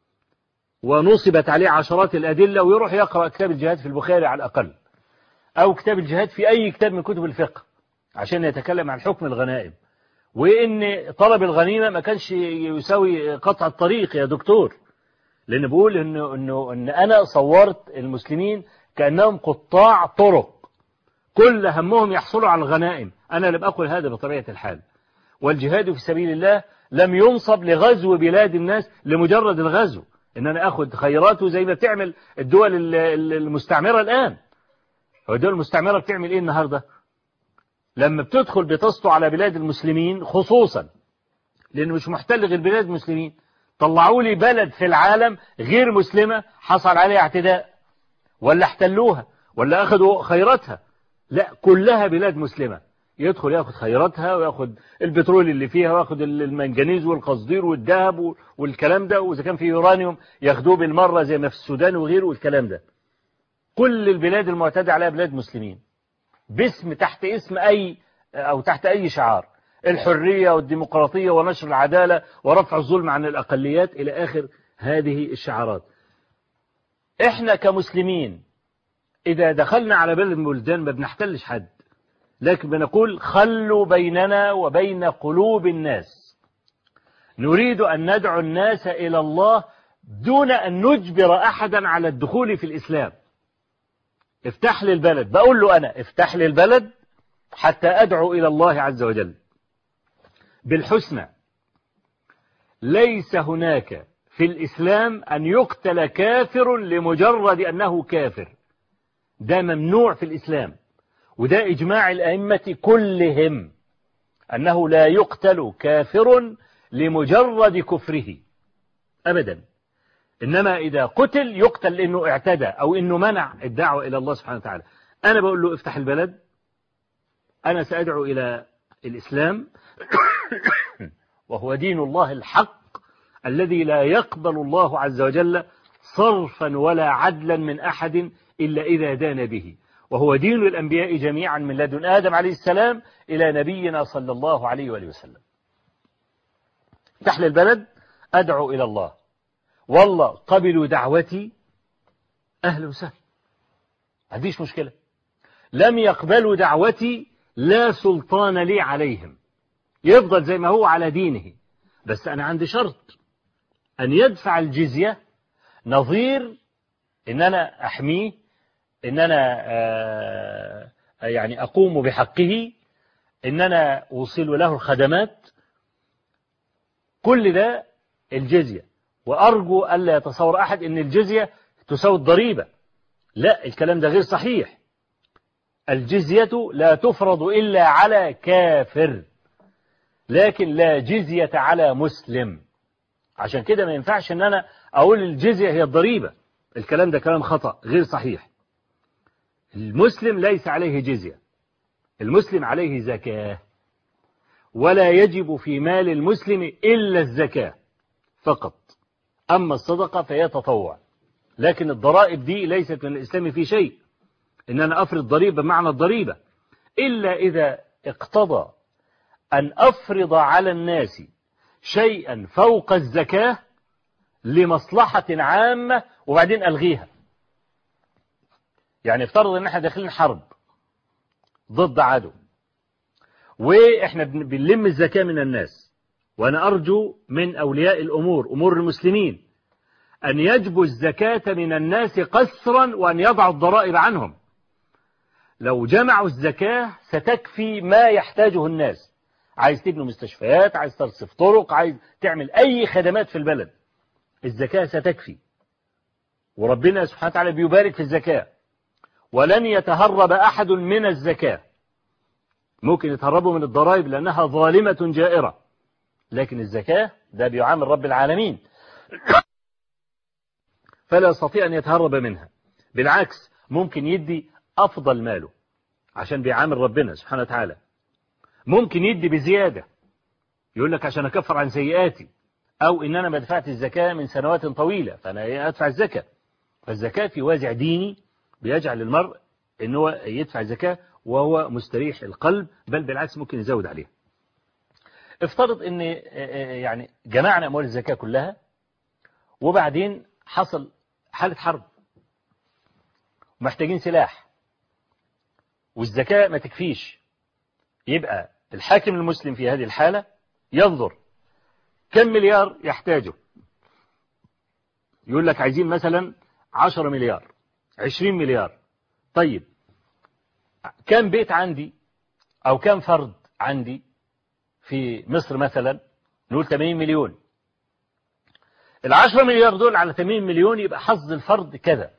ونصبت عليه عشرات الأدلة، ويروح يقرأ كتاب الجهاد في البخاري على الأقل، أو كتاب الجهاد في أي كتاب من كتب الفقه عشان يتكلم عن حكم الغنائم، وإن طلب الغنيمة ما كانش يساوي قطع الطريق يا دكتور. لأن بقول إن أنا صورت المسلمين كأنهم قطاع طرق كل همهم يحصلوا على الغنائم. أنا لم أقل هذا بطبيعة الحال. والجهاد في سبيل الله لم ينصب لغزو بلاد الناس لمجرد الغزو، إن أنا أخذ خيراته زي ما بتعمل الدول المستعمرة الآن. والدول المستعمرة بتعمل إيه النهاردة؟ لما بتدخل بتسطو على بلاد المسلمين خصوصا، لأنه مش محتل غير بلاد المسلمين. طلعوا لي بلد في العالم غير مسلمة حصل عليها اعتداء ولا احتلوها ولا أخذوا خيراتها، لا كلها بلاد مسلمة. يدخل ياخد خيراتها وياخد البترول اللي فيها وياخد المنجنيز والقصدير والذهب والكلام ده، وإذا كان في يورانيوم ياخدوه بالمرة زي ما في السودان وغيره والكلام ده. كل البلاد المعتدى عليها بلاد مسلمين باسم تحت اسم أي أو تحت أي شعار، الحرية والديمقراطية ونشر العدالة ورفع الظلم عن الأقليات إلى آخر هذه الشعارات. إحنا كمسلمين إذا دخلنا على بلد من البلدان ما بنحتلش حد، لكن بنقول خلوا بيننا وبين قلوب الناس. نريد أن ندعو الناس إلى الله دون أن نجبر أحدا على الدخول في الإسلام. افتح لي البلد، بقول له أنا افتح لي البلد حتى أدعو إلى الله عز وجل بالحسنى. ليس هناك في الإسلام أن يقتل كافر لمجرد أنه كافر، ده ممنوع في الإسلام، وده إجماع الأئمة كلهم أنه لا يقتل كافر لمجرد كفره أبدا، إنما إذا قتل يقتل لأنه اعتدى أو إنه منع الدعوة إلى الله سبحانه وتعالى. أنا بقول له افتح البلد، أنا سأدعو إلى الإسلام وهو دين الله الحق الذي لا يقبل الله عز وجل صرفا ولا عدلا من أحد إلا إذا دان به، وهو دين الأنبياء جميعا من لدن آدم عليه السلام إلى نبينا صلى الله عليه وآله وسلم. افتح لي البلد، أدعو إلى الله، والله قبلوا دعوتي أهل وسهل، ما عنديش مشكلة. لم يقبلوا دعوتي لا سلطان لي عليهم، يفضل زي ما هو على دينه، بس أنا عندي شرط أن يدفع الجزية نظير إن أنا أحميه، إن أنا يعني أقوم بحقه، إن أنا أوصل له الخدمات، كل ده الجزية. وأرجو ألا يتصور أحد أن الجزية تساوي الضريبة، لا، الكلام ده غير صحيح. الجزية لا تفرض إلا على كافر، لكن لا جزية على مسلم. عشان كده ما ينفعش أن أنا أقول الجزية هي الضريبة، الكلام ده كلام خطأ غير صحيح. المسلم ليس عليه جزية، المسلم عليه زكاة، ولا يجب في مال المسلم إلا الزكاة فقط، أما الصدقة فهي تطوع. لكن الضرائب دي ليست من الإسلام في شيء، إن أنا أفرض ضريبة بمعنى الضريبة، إلا إذا اقتضى أن أفرض على الناس شيئا فوق الزكاة لمصلحة عامة وبعدين ألغيها. يعني افترض أن احنا داخلين حرب ضد عدو، وإحنا بنلم الزكاة من الناس، وأنا أرجو من أولياء الأمور، أمور المسلمين، أن يجبوا الزكاة من الناس قسرا وأن يضعوا الضرائب عنهم. لو جمعوا الزكاة ستكفي ما يحتاجه الناس. عايز تبني مستشفيات، عايز ترصف طرق، عايز تعمل أي خدمات في البلد، الزكاة ستكفي. وربنا سبحانه وتعالى بيبارك في الزكاة، ولن يتهرب أحد من الزكاة. ممكن يتهربوا من الضرائب لأنها ظالمة جائرة، لكن الزكاة ده بيعامل رب العالمين فلا يستطيع أن يتهرب منها. بالعكس ممكن يدي أفضل ماله عشان بيعامل ربنا سبحانه وتعالى. ممكن يدي بزيادة، يقول لك عشان أكفر عن سيئاتي، أو إن أنا ما دفعت الزكاة من سنوات طويلة فأنا أدفع الزكاة. فالزكاة في وازع ديني بيجعل المرء إنه يدفع الزكاة وهو مستريح القلب، بل بالعكس ممكن يزود عليها. افترض إن يعني جمعنا أموال الزكاة كلها، وبعدين حصل حالة حرب، محتاجين سلاح، والزكاة ما تكفيش. يبقى الحاكم المسلم في هذه الحالة ينظر كم مليار يحتاجه، يقول لك عايزين مثلا 10 مليار 20 مليار. طيب كم بيت عندي أو كم فرد عندي في مصر مثلا؟ نقول 80 مليون. 10 مليار دول على 80 مليون يبقى حظ الفرد كذا.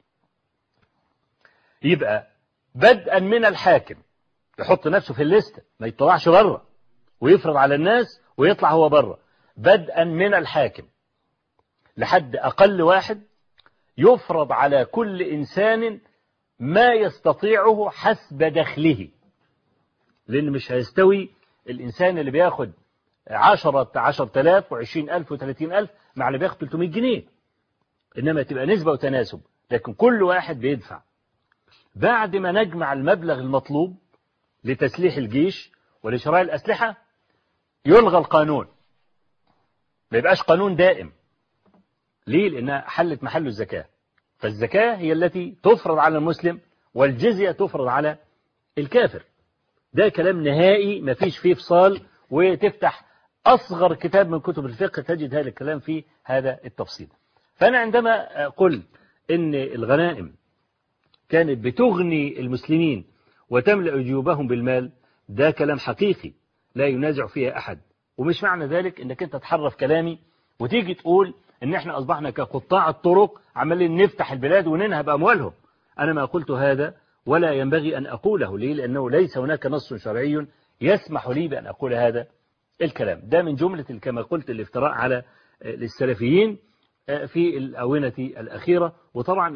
يبقى بدءا من الحاكم يحط نفسه في الليستة، ما يطلعش بره ويفرض على الناس ويطلع هو بره. بدءا من الحاكم لحد أقل واحد يفرض على كل إنسان ما يستطيعه حسب دخله، لأن مش هيستوي الإنسان اللي بياخد 10,000 و20,000 و30,000 مع اللي بياخد 300 جنيه، إنما تبقى نسبة وتناسب، لكن كل واحد بيدفع. بعد ما نجمع المبلغ المطلوب لتسليح الجيش ولشراء الأسلحة يلغى القانون، ما يبقاش قانون دائم. ليه؟ لأنها حلت محل الزكاة. فالزكاة هي التي تفرض على المسلم، والجزية تفرض على الكافر. ده كلام نهائي ما فيش فيه فصال، وتفتح أصغر كتاب من كتب الفقه تجد هذا الكلام في هذا التفصيل. فأنا عندما أقول إن الغنائم كانت بتغني المسلمين وتملأ جيوبهم بالمال، ده كلام حقيقي لا ينازع فيه أحد. ومش معنى ذلك إنك أنت تحرف كلامي وتيجي تقول إن إحنا أصبحنا كقطاع الطرق عمالين نفتح البلاد وننهب أموالهم. أنا ما قلت هذا ولا ينبغي أن أقوله. ليه؟ لأنه ليس هناك نص شرعي يسمح لي بأن أقول هذا الكلام. ده من جملة كما قلت الافتراء على السلفيين في الآونة الأخيرة. وطبعا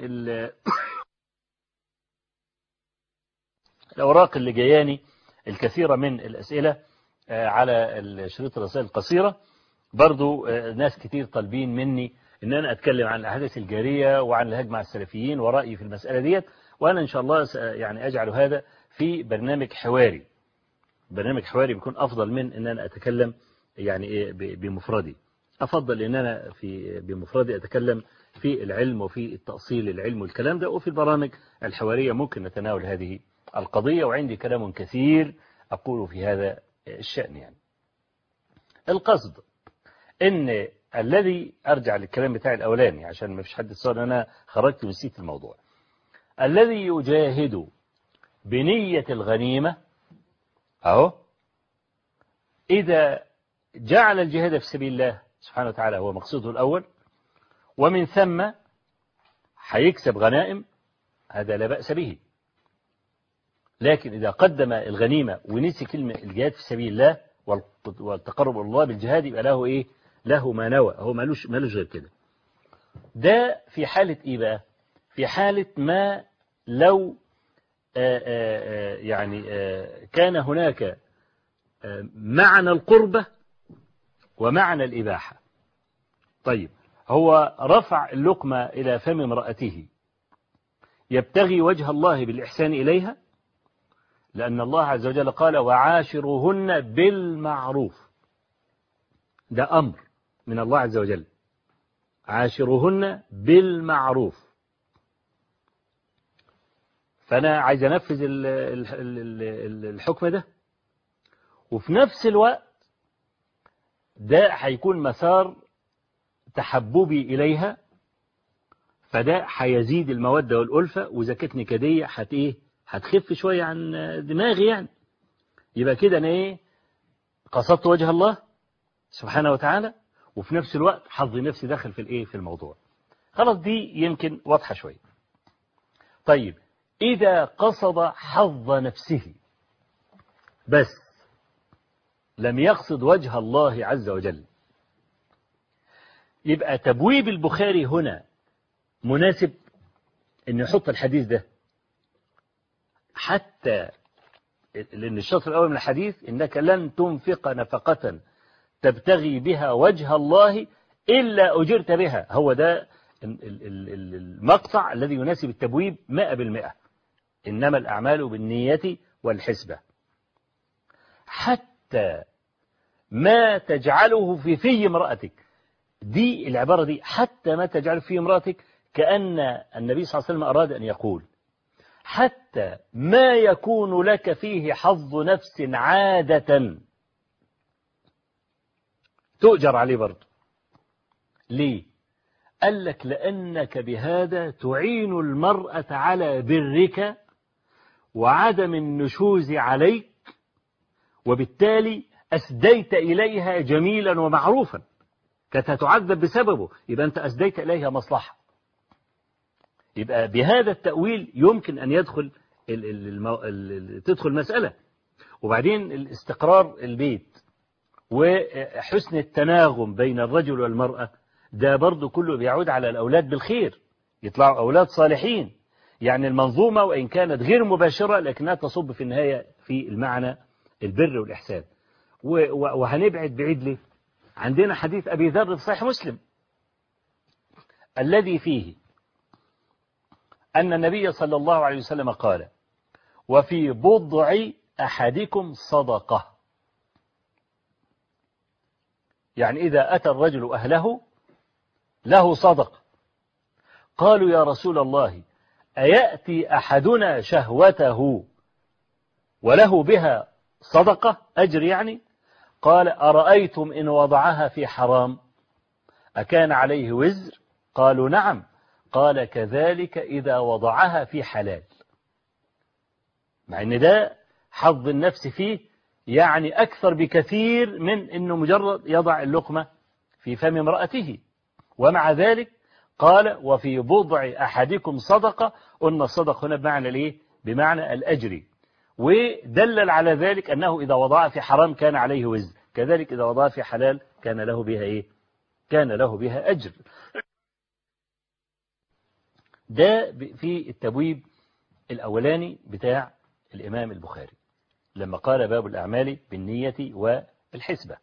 الأوراق اللي جياني الكثيرة من الأسئلة على شريط الرسائل القصيرة برضو ناس كتير طالبين مني ان انا اتكلم عن الاحداث الجارية وعن الهجمة على السلفيين ورأيي في المسألة ديت. وانا ان شاء الله يعني اجعل هذا في برنامج حواري. برنامج حواري بيكون افضل من ان انا اتكلم يعني بمفردي. افضل ان انا بمفردي اتكلم في العلم وفي التأصيل العلم والكلام ده. وفي البرامج الحوارية ممكن نتناول هذه القضية. وعندي كلام كثير اقوله في هذا الشأن. يعني القصد ان الذي ارجع للكلام بتاعي الاولاني عشان ما فيش حد يتصور ان انا خرجت ونسيت الموضوع. الذي يجاهد بنية الغنيمة اهو اذا جعل الجهاد في سبيل الله سبحانه وتعالى هو مقصوده الاول ومن ثم هيكسب غنائم، هذا لا بأس به. لكن اذا قدم الغنيمة ونسي كلمة الجهاد في سبيل الله والتقرب إلى الله بالجهاد يبقى له ايه؟ له ما نوى. هو مالوش غير كده. ده في حالة ايه بقى؟ في حالة ما لو كان هناك معنى القربة ومعنى الإباحة. طيب هو رفع اللقمة إلى فم امرأته يبتغي وجه الله بالإحسان إليها، لأن الله عز وجل قال وعاشروهن بالمعروف. ده أمر من الله عز وجل، عاشروهن بالمعروف. فأنا عايز أنفذ الحكم ده، وفي نفس الوقت ده هيكون مسار تحببي إليها، فده هيزيد المودة والألفة. وإذا كانت نكدية هتخف شوية عن دماغي يعني. يبقى كده أنا قصدت وجه الله سبحانه وتعالى، وفي نفس الوقت حظي نفسي داخل في الموضوع. خلاص دي يمكن واضحة شوية. طيب إذا قصد حظ نفسه بس لم يقصد وجه الله عز وجل، يبقى تبويب البخاري هنا مناسب أن يحط الحديث ده، حتى لأن الشطر الأول من الحديث إنك لن تنفق نفقة تبتغي بها وجه الله إلا أجرت بها. هو ده المقطع الذي يناسب التبويب 100%. إنما الأعمال بالنية والحسبة. حتى ما تجعله في امرأتك، دي العبارة دي، حتى ما تجعله في امرأتك، كأن النبي صلى الله عليه وسلم أراد أن يقول حتى ما يكون لك فيه حظ نفس عادة تؤجر عليه برضه. ليه؟ قال لك لأنك بهذا تعين المرأة على برك وعدم النشوز عليك، وبالتالي أسديت إليها جميلا ومعروفا كانت هتعذب بسببه، يبقى أنت أسديت إليها مصلحة. يبقى بهذا التأويل يمكن أن يدخل تدخل مسألة. وبعدين الاستقرار البيت وحسن التناغم بين الرجل والمرأة، ده برضو كله بيعود على الأولاد بالخير، يطلعوا أولاد صالحين. يعني المنظومة وإن كانت غير مباشرة لكنها تصب في النهاية في المعنى البر والإحسان. وهنبعد بعيد ليه؟ عندنا حديث أبي ذر في صحيح مسلم الذي فيه أن النبي صلى الله عليه وسلم قال وفي بضع أحدكم صدقة. يعني إذا أتى الرجل أهله له صدقة. قالوا يا رسول الله أيأتي أحدنا شهوته وله بها صدقة أجر يعني؟ قال أرأيتم إن وضعها في حرام أكان عليه وزر؟ قالوا نعم. قال كذلك إذا وضعها في حلال. مع أن ده حظ النفس فيه يعني أكثر بكثير من أنه مجرد يضع اللقمة في فم امرأته. ومع ذلك قال وفي بضع أحدكم صدقة. قلنا الصدقة هنا بمعنى الإيه؟ بمعنى الأجر، ودلل على ذلك أنه إذا وضع في حرام كان عليه وزر، كذلك إذا وضع في حلال كان له بها إيه؟ كان له بها أجر. ده في التبويب الأولاني بتاع الإمام البخاري لما قال باب الأعمال بالنية والحسبة.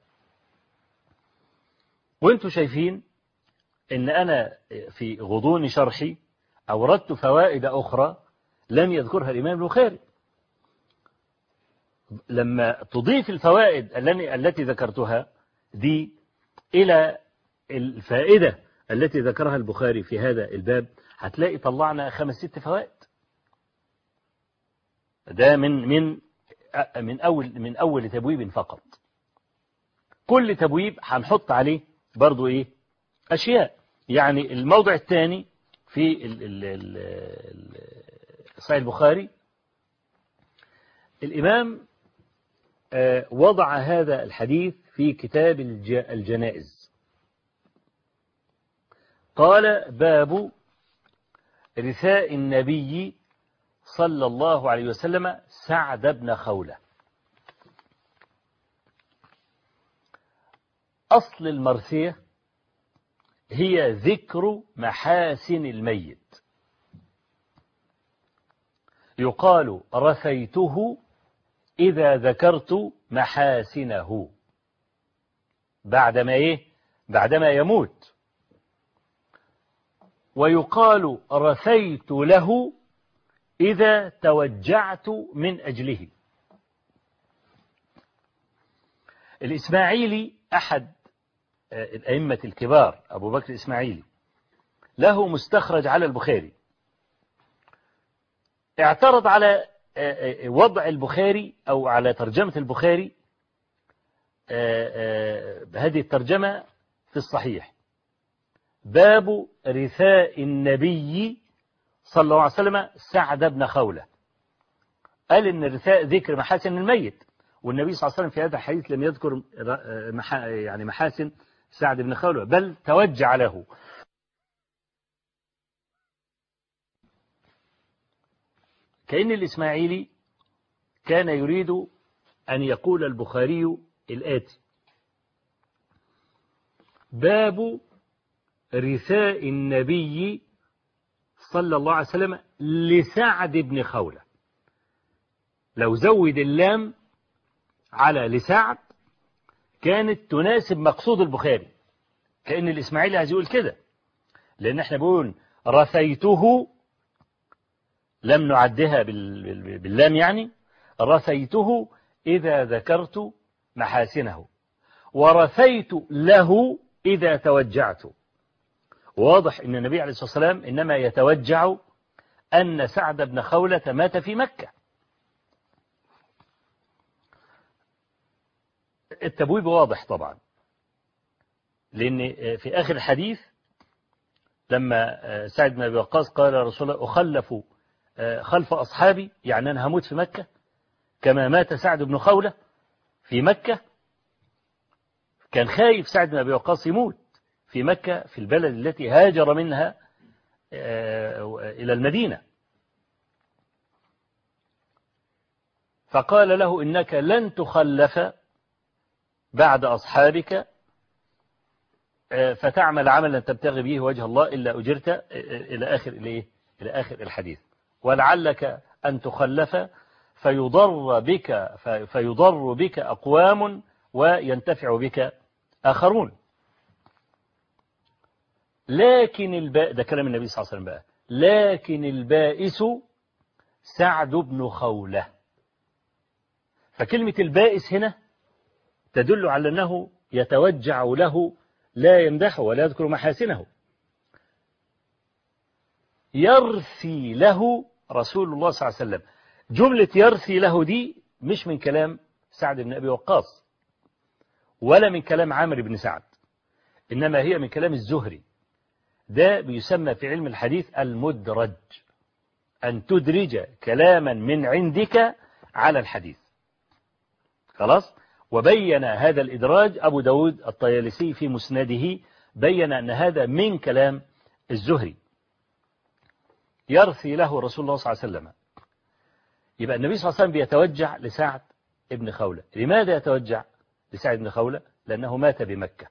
وانتم شايفين ان أنا في غضون شرحي أوردت فوائد أخرى لم يذكرها الإمام البخاري. لما تضيف الفوائد التي ذكرتها دي إلى الفائدة التي ذكرها البخاري في هذا الباب هتلاقي طلعنا 5-6 فوائد. ده من أول تبويب فقط. كل تبويب هنحط عليه برضو إيه؟ أشياء. يعني الموضع الثاني في صحيح البخاري الإمام وضع هذا الحديث في كتاب الجنائز. قال باب رثاء النبي صلى الله عليه وسلم سعد بن خولة. أصل المرثية هي ذكر محاسن الميت. يقال رثيته إذا ذكرت محاسنه بعدما إيه؟ بعدما يموت. ويقال رثيت له إذا توجعت من أجله. الإسماعيلي أحد الأئمة الكبار أبو بكر الإسماعيلي له مستخرج على البخاري، اعترض على وضع البخاري أو على ترجمة البخاري هذه الترجمة في الصحيح باب رثاء النبي صلى الله عليه وسلم سعد بن خولة. قال إن الرثاء ذكر محاسن الميت، والنبي صلى الله عليه وسلم في هذا الحديث لم يذكر يعني محاسن سعد بن خولة بل توجع له. كأن الإسماعيلي كان يريد أن يقول البخاري الآتي: باب رثاء النبي صلى الله عليه وسلم لسعد بن خولة. لو زود اللام على لسعد كانت تناسب مقصود البخاري. كأن الإسماعيلي عايز يقول كده، لأن احنا بنقول رثيته لم نعدها باللام، يعني رثيته إذا ذكرت محاسنه، ورثيت له إذا توجعت. واضح أن النبي عليه الصلاة والسلام إنما يتوجع أن سعد بن خولة مات في مكة. التبويب واضح طبعا، لأن في آخر الحديث لما سعد بن أبي وقاص قال يا رسول الله أخلف خلف أصحابي، يعني أنا هموت في مكة كما مات سعد بن خولة في مكة. كان خايف سعد بن أبي وقاص يموت في مكة في البلد التي هاجر منها إلى المدينة. فقال له إنك لن تخلف بعد أصحابك فتعمل عملا تبتغي به وجه الله إلا أجرت إلى آخر الحديث، ولعلك أن تخلف فيضر بك أقوام وينتفع بك آخرون. لكن ده كلام النبي صلى الله عليه وسلم بقى، لكن البائس سعد بن خولة. فكلمة البائس هنا تدل على أنه يتوجع له، لا يمدحه ولا يذكر محاسنه. يرثي له رسول الله صلى الله عليه وسلم. جملة يرثي له دي مش من كلام سعد بن أبي وقاص ولا من كلام عامر بن سعد، إنما هي من كلام الزهري. ده بيسمى في علم الحديث المدرج، أن تدرج كلاما من عندك على الحديث. خلاص. وبين هذا الإدراج أبو داود الطيالسي في مسنده بين أن هذا من كلام الزهري. يرثي له رسول الله صلى الله عليه وسلم. يبقى النبي صلى الله عليه وسلم بيتوجع لسعد ابن خولة. لماذا يتوجع لسعد بن خولة؟ لأنه مات بمكة،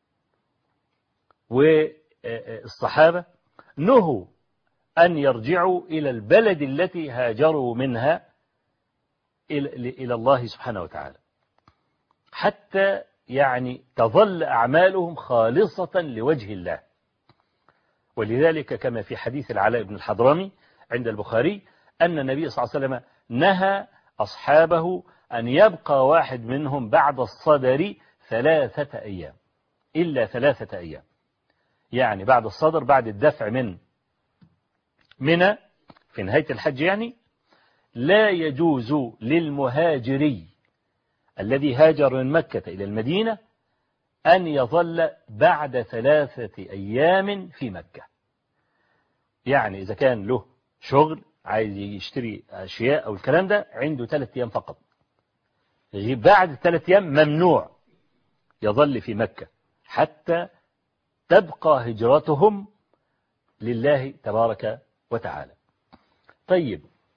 والصحابة نهوا أن يرجعوا إلى البلد التي هاجروا منها إلى الله سبحانه وتعالى، حتى يعني تظل أعمالهم خالصة لوجه الله. ولذلك كما في حديث العلاء بن الحضرمي عند البخاري أن النبي صلى الله عليه وسلم نهى أصحابه أن يبقى واحد منهم بعد الصدر 3 أيام، إلا 3 أيام، يعني بعد الصدر، بعد الدفع من منى في نهاية الحج، يعني لا يجوز للمهاجري الذي هاجر من مكة إلى المدينة أن يظل بعد 3 أيام في مكة. يعني إذا كان له شغل عايز يشتري أشياء أو الكلام ده، عنده 3 أيام فقط. بعد 3 أيام ممنوع يظل في مكة حتى تبقى هجرتهم لله تبارك وتعالى. طيب،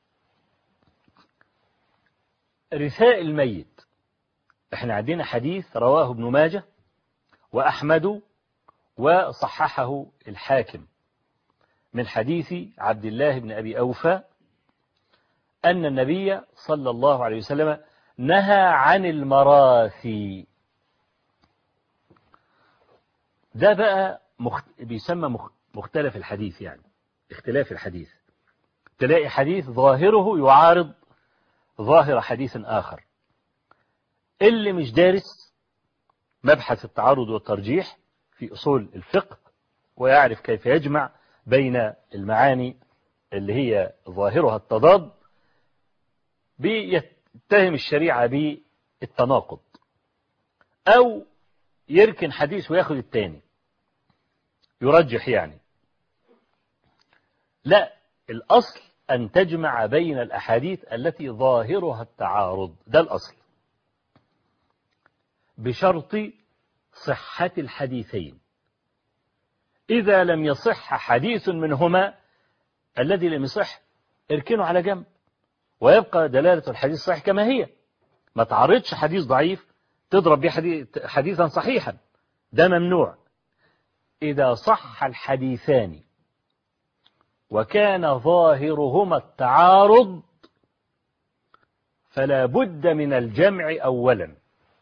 رثاء الميت، احنا عندنا حديث رواه ابن ماجه وأحمد وصححه الحاكم من حديث عبد الله بن أبي أوفى أن النبي صلى الله عليه وسلم نهى عن المراثي. ده بقى بيسمى مختلف الحديث، يعني اختلاف الحديث. تلاقي حديث ظاهره يعارض ظاهر حديث آخر. اللي مش دارس مبحث التعارض والترجيح في أصول الفقه ويعرف كيف يجمع بين المعاني اللي هي ظاهرها التضاد، بيتهم الشريعة بالتناقض، أو يركن حديث وياخد التاني يرجح. يعني لا، الأصل أن تجمع بين الأحاديث التي ظاهرها التعارض، ده الأصل، بشرط صحة الحديثين. إذا لم يصح حديث منهما، الذي لم يصح اركنه على جنب ويبقى دلالة الحديث صحيح كما هي. ما تعرضش حديث ضعيف تضرب به حديثا صحيحا، ده ممنوع. إذا صح الحديثان وكان ظاهرهما التعارض فلا بد من الجمع أولا.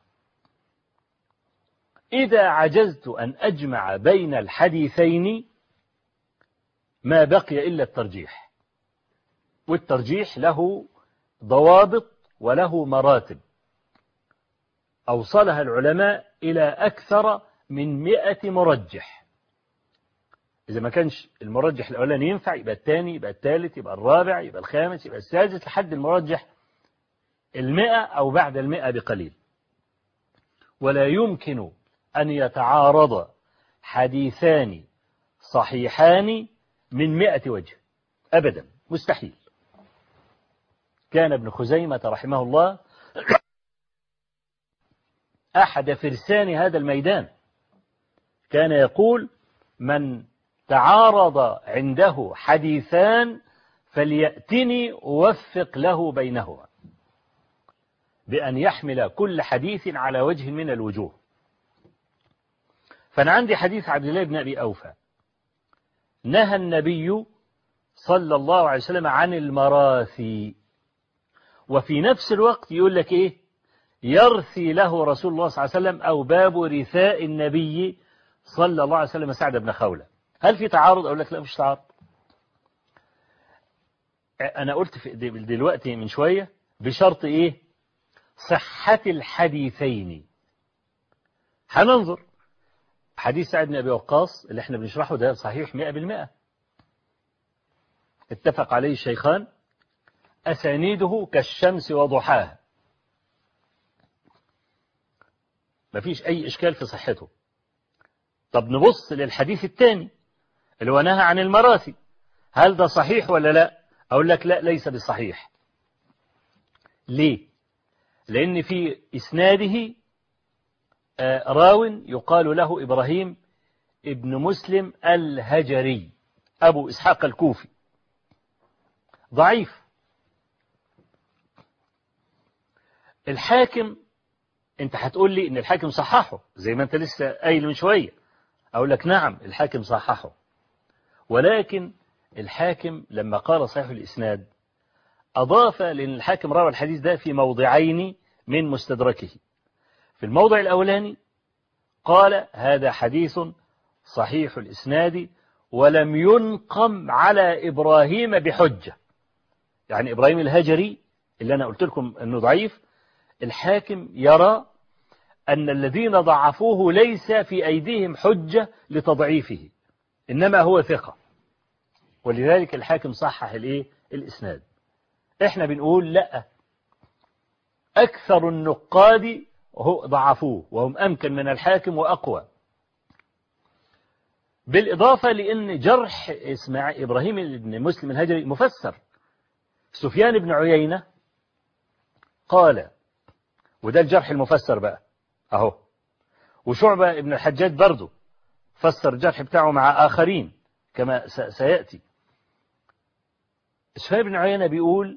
إذا عجزت أن أجمع بين الحديثين ما بقي إلا الترجيح، والترجيح له ضوابط وله مراتب أوصلها العلماء إلى أكثر من 100 مرجح. إذا ما كانش المرجح الأولاني ينفع، يبقى الثاني، يبقى الثالث، يبقى الرابع، يبقى الخامس، يبقى السادس، لحد المرجح 100 أو بعد 100 بقليل. ولا يمكن أن يتعارض حديثان صحيحان من 100 وجه أبدا، مستحيل. كان ابن خزيمة رحمه الله أحد فرسان هذا الميدان، كان يقول: من تعارض عنده حديثان فليأتني أوفق له بينهما، بأن يحمل كل حديث على وجه من الوجوه. فأنا عندي حديث عبد الله بن أبي أوفى: نهى النبي صلى الله عليه وسلم عن المراثي، وفي نفس الوقت يقول لك إيه؟ يرثي له رسول الله صلى الله عليه وسلم، أو باب رثاء النبي صلى الله عليه وسلم سعد بن خولة. هل في تعارض؟ أقول لك لا، مش تعارض. أنا قلت دلوقتي من شوية بشرط إيه؟ صحة الحديثين. هننظر حديث سعد بن أبي وقاص اللي احنا بنشرحه ده صحيح 100%، اتفق عليه الشيخان، أسانيده كالشمس وضحاها، مفيش أي إشكال في صحته. طب نبص للحديث الثاني اللي هو نهى عن المراثي، هل ده صحيح ولا لا؟ أقول لك لا، ليس بالصحيح. ليه؟ لأن في إسناده راو يقال له إبراهيم ابن مسلم الهجري أبو إسحاق الكوفي ضعيف. الحاكم أنت هتقول لي إن الحاكم صححه زي ما أنت لسه قايل من شوية، أقول لك نعم الحاكم صححه، ولكن الحاكم لما قال صحيح الإسناد أضاف، لأن الحاكم روى الحديث ده في موضعين من مستدركه. في الموضع الأولاني قال هذا حديث صحيح الإسناد ولم ينقم على إبراهيم بحجة، يعني إبراهيم الهجري اللي أنا قلت لكم أنه ضعيف، الحاكم يرى أن الذين ضعفوه ليس في أيديهم حجة لتضعيفه، إنما هو ثقة، ولذلك الحاكم صحح الإسناد. إحنا بنقول لا، أكثر النقاد ضعفوه وهم أمكن من الحاكم وأقوى، بالإضافة لأن جرح إبراهيم بن مسلم الهجري مفسر. سفيان بن عيينة قال، وده الجرح المفسر بقى أهو، وشعبة بن الحجاج برضه فسر الجرح بتاعه مع آخرين كما سيأتي. سفيان بن عيينة بيقول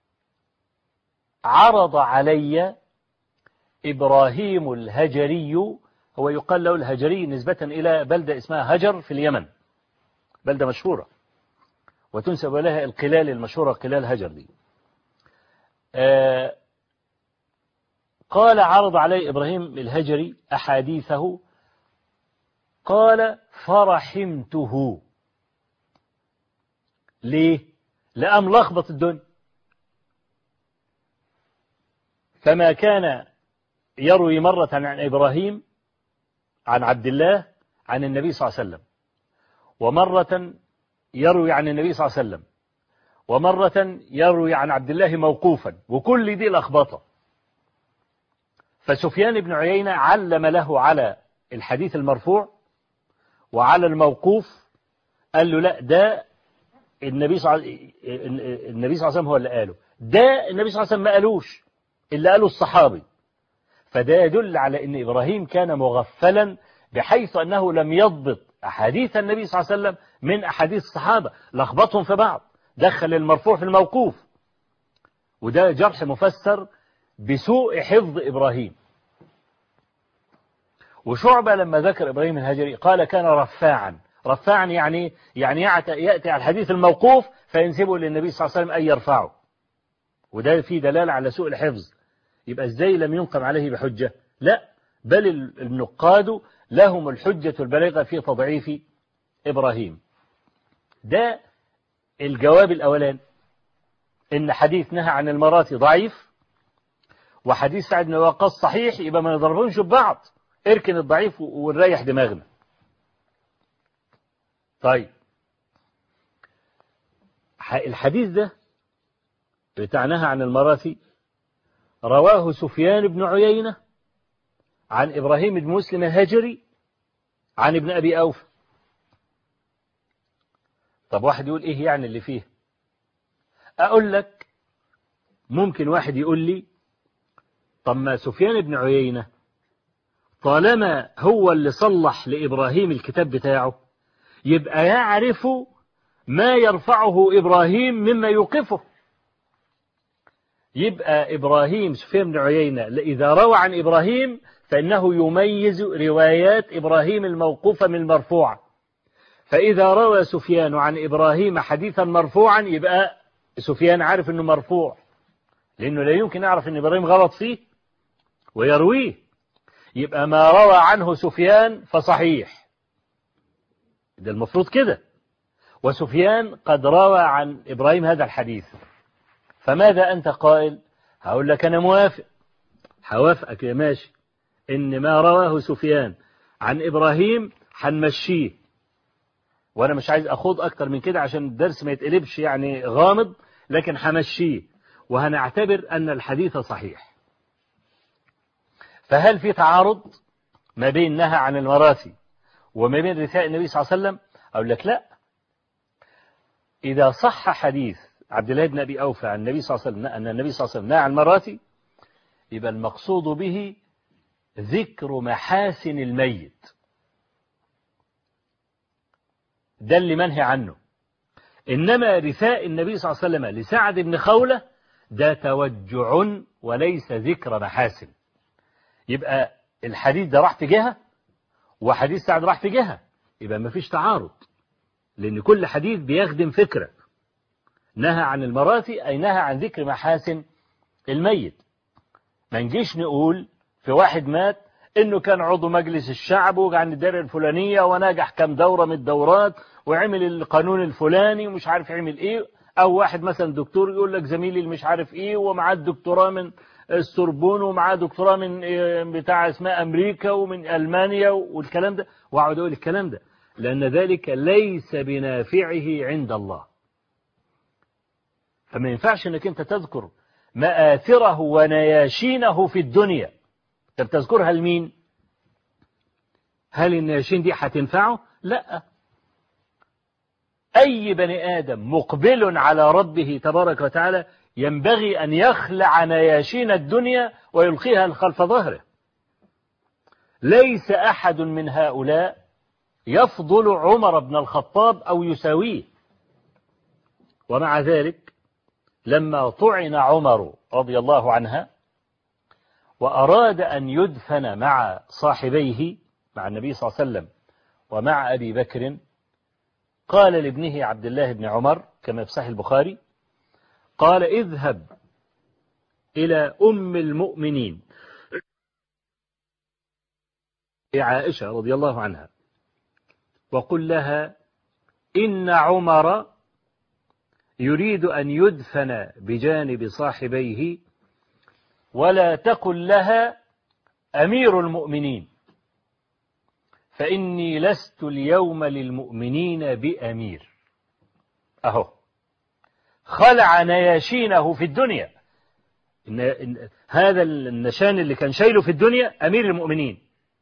عرض علي إبراهيم الهجري، هو يقال له الهجري نسبة إلى بلدة اسمها هجر في اليمن، بلدة مشهورة وتنسب لها القلال المشهورة قلال هجر دي. قال عرض علي إبراهيم الهجري أحاديثه، قال فرحمته. ليه؟ لأم لخبط الدنيا، فما كان يروي مرة عن إبراهيم عن عبد الله عن النبي صلى الله عليه وسلم، ومرة يروي عن النبي صلى الله عليه وسلم، ومرة يروي عن عبد الله موقوفا، وكل دي لخبطة. فسفيان بن عيينة علم له على الحديث المرفوع وعلى الموقوف، قال له لا ده النبي صلى الله عليه وسلم هو اللي قاله، ده النبي صلى الله عليه وسلم ما قالوش، اللي قاله الصحابي. فده يدل على أن إبراهيم كان مغفلا بحيث أنه لم يضبط أحاديث النبي صلى الله عليه وسلم من أحاديث الصحابة، لخبطهم في بعض، دخل المرفوع في الموقوف، وده جرح مفسر بسوء حفظ إبراهيم. وشعبة لما ذكر إبراهيم الهجري قال كان رفاعا يعني يأتي على الحديث الموقوف فينسبه للنبي صلى الله عليه وسلم أن يرفعه، وده فيه دلالة على سوء الحفظ. يبقى ازاي لم ينقم عليه بحجة؟ لا، بل النقاد لهم الحجة البالغة في تضعيف إبراهيم. ده الجواب الأولاني، إن حديث نهى عن المرات ضعيف، وحديث سعد بن وقاص صحيح، يبقى ما نضربهمش ببعض، اركن الضعيف ونريح دماغنا. طيب الحديث ده بتاع نهى عن المرات رواه سفيان بن عيينة عن إبراهيم بن مسلم الهجري عن ابن أبي أوفى. طب واحد يقول إيه يعني اللي فيه؟ أقول لك ممكن واحد يقول لي طب ما سفيان بن عيينة طالما هو اللي صلح لإبراهيم الكتاب بتاعه يبقى يعرف ما يرفعه إبراهيم مما يوقفه. يبقى إبراهيم سفيان بن عيينة إذا روى عن إبراهيم فإنه يميز روايات إبراهيم الموقوفة من المرفوعة، فإذا روى سفيان عن إبراهيم حديثا مرفوعا يبقى سفيان عارف أنه مرفوع، لأنه لا يمكن يعرف أن إبراهيم غلط فيه ويرويه، يبقى ما روى عنه سفيان فصحيح، ده المفروض كده. وسفيان قد روى عن إبراهيم هذا الحديث، فماذا أنت قائل؟ هقول لك أنا موافق، هوافقك يا ماشي، إن ما رواه سفيان عن إبراهيم هنمشيه، وأنا مش عايز أخوض أكتر من كده عشان الدرس ما يتقلبش يعني غامض، لكن همشيه وهنعتبر أن الحديث صحيح. فهل في تعارض ما بين نهى عن المراسي وما بين رثاء النبي صلى الله عليه وسلم؟ أقول لك لا، إذا صح حديث عبد الله بن أبي أوفى عن النبي صلى الله عليه وسلم أن النبي صلى الله عليه وسلم نهى عن المراسي، يبقى المقصود به ذكر محاسن الميت، ده اللي منهي عنه. إنما رثاء النبي صلى الله عليه وسلم لسعد بن خولة ده توجع وليس ذكر محاسن. يبقى الحديث ده راح في جهة وحديث سعد راح في جهة، يبقى ما فيش تعارض، لأن كل حديث بيخدم فكرة. نهى عن المراثي أي نهى عن ذكر محاسن الميت. ما نجيش نقول في واحد مات إنه كان عضو مجلس الشعب وعن الدائرة الفلانية ونجح كم دورة من الدورات وعمل القانون الفلاني ومش عارف يعمل إيه، أو واحد مثلا دكتور يقول لك زميلي اللي مش عارف إيه ومعاه الدكتوراه من السوربون ومعاه دكتوراه من بتاع اسمها أمريكا ومن ألمانيا والكلام ده، وأقعد أقول الكلام ده، لأن ذلك ليس بنافعه عند الله. فما ينفعش أنك أنت تذكر مآثره ونياشينه في الدنيا. طب تذكرها لمين؟ هل النياشين دي هتنفعه؟ لا. أي بني آدم مقبل على ربه تبارك وتعالى ينبغي أن يخلع نياشين الدنيا ويلقيها خلف ظهره. ليس أحد من هؤلاء يفضل عمر بن الخطاب أو يساويه. ومع ذلك لما طعن عمر رضي الله عنها وأراد أن يدفن مع صاحبيه مع النبي صلى الله عليه وسلم ومع أبي بكر، قال لابنه عبد الله بن عمر كما في صحيح البخاري، قال اذهب إلى أم المؤمنين عائشة رضي الله عنها وقل لها إن عمر يريد أن يدفن بجانب صاحبيه، ولا تقل لها أمير المؤمنين، فإني لست اليوم للمؤمنين بأمير. أهو خلع نياشينه في الدنيا. هذا النشان اللي كان شايله في الدنيا أمير المؤمنين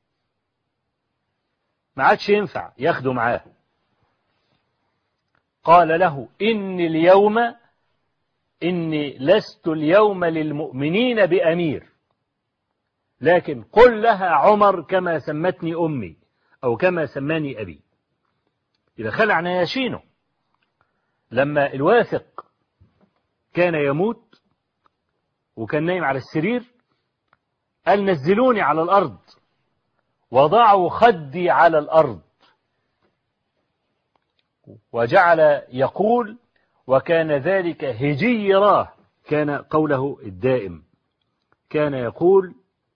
ما عادش ينفع ياخده معاه. قال له إني لست اليوم للمؤمنين بأمير، لكن قل لها عمر كما سمتني أمي أو كما سماني أبي. إذا خلع نياشينه. لما الواثق كان يموت وكان نايم على السرير قال نزلوني على الأرض وضعوا خدي على الأرض، وجعل يقول وكان ذلك هجيراه، كان قوله الدائم، كان يقول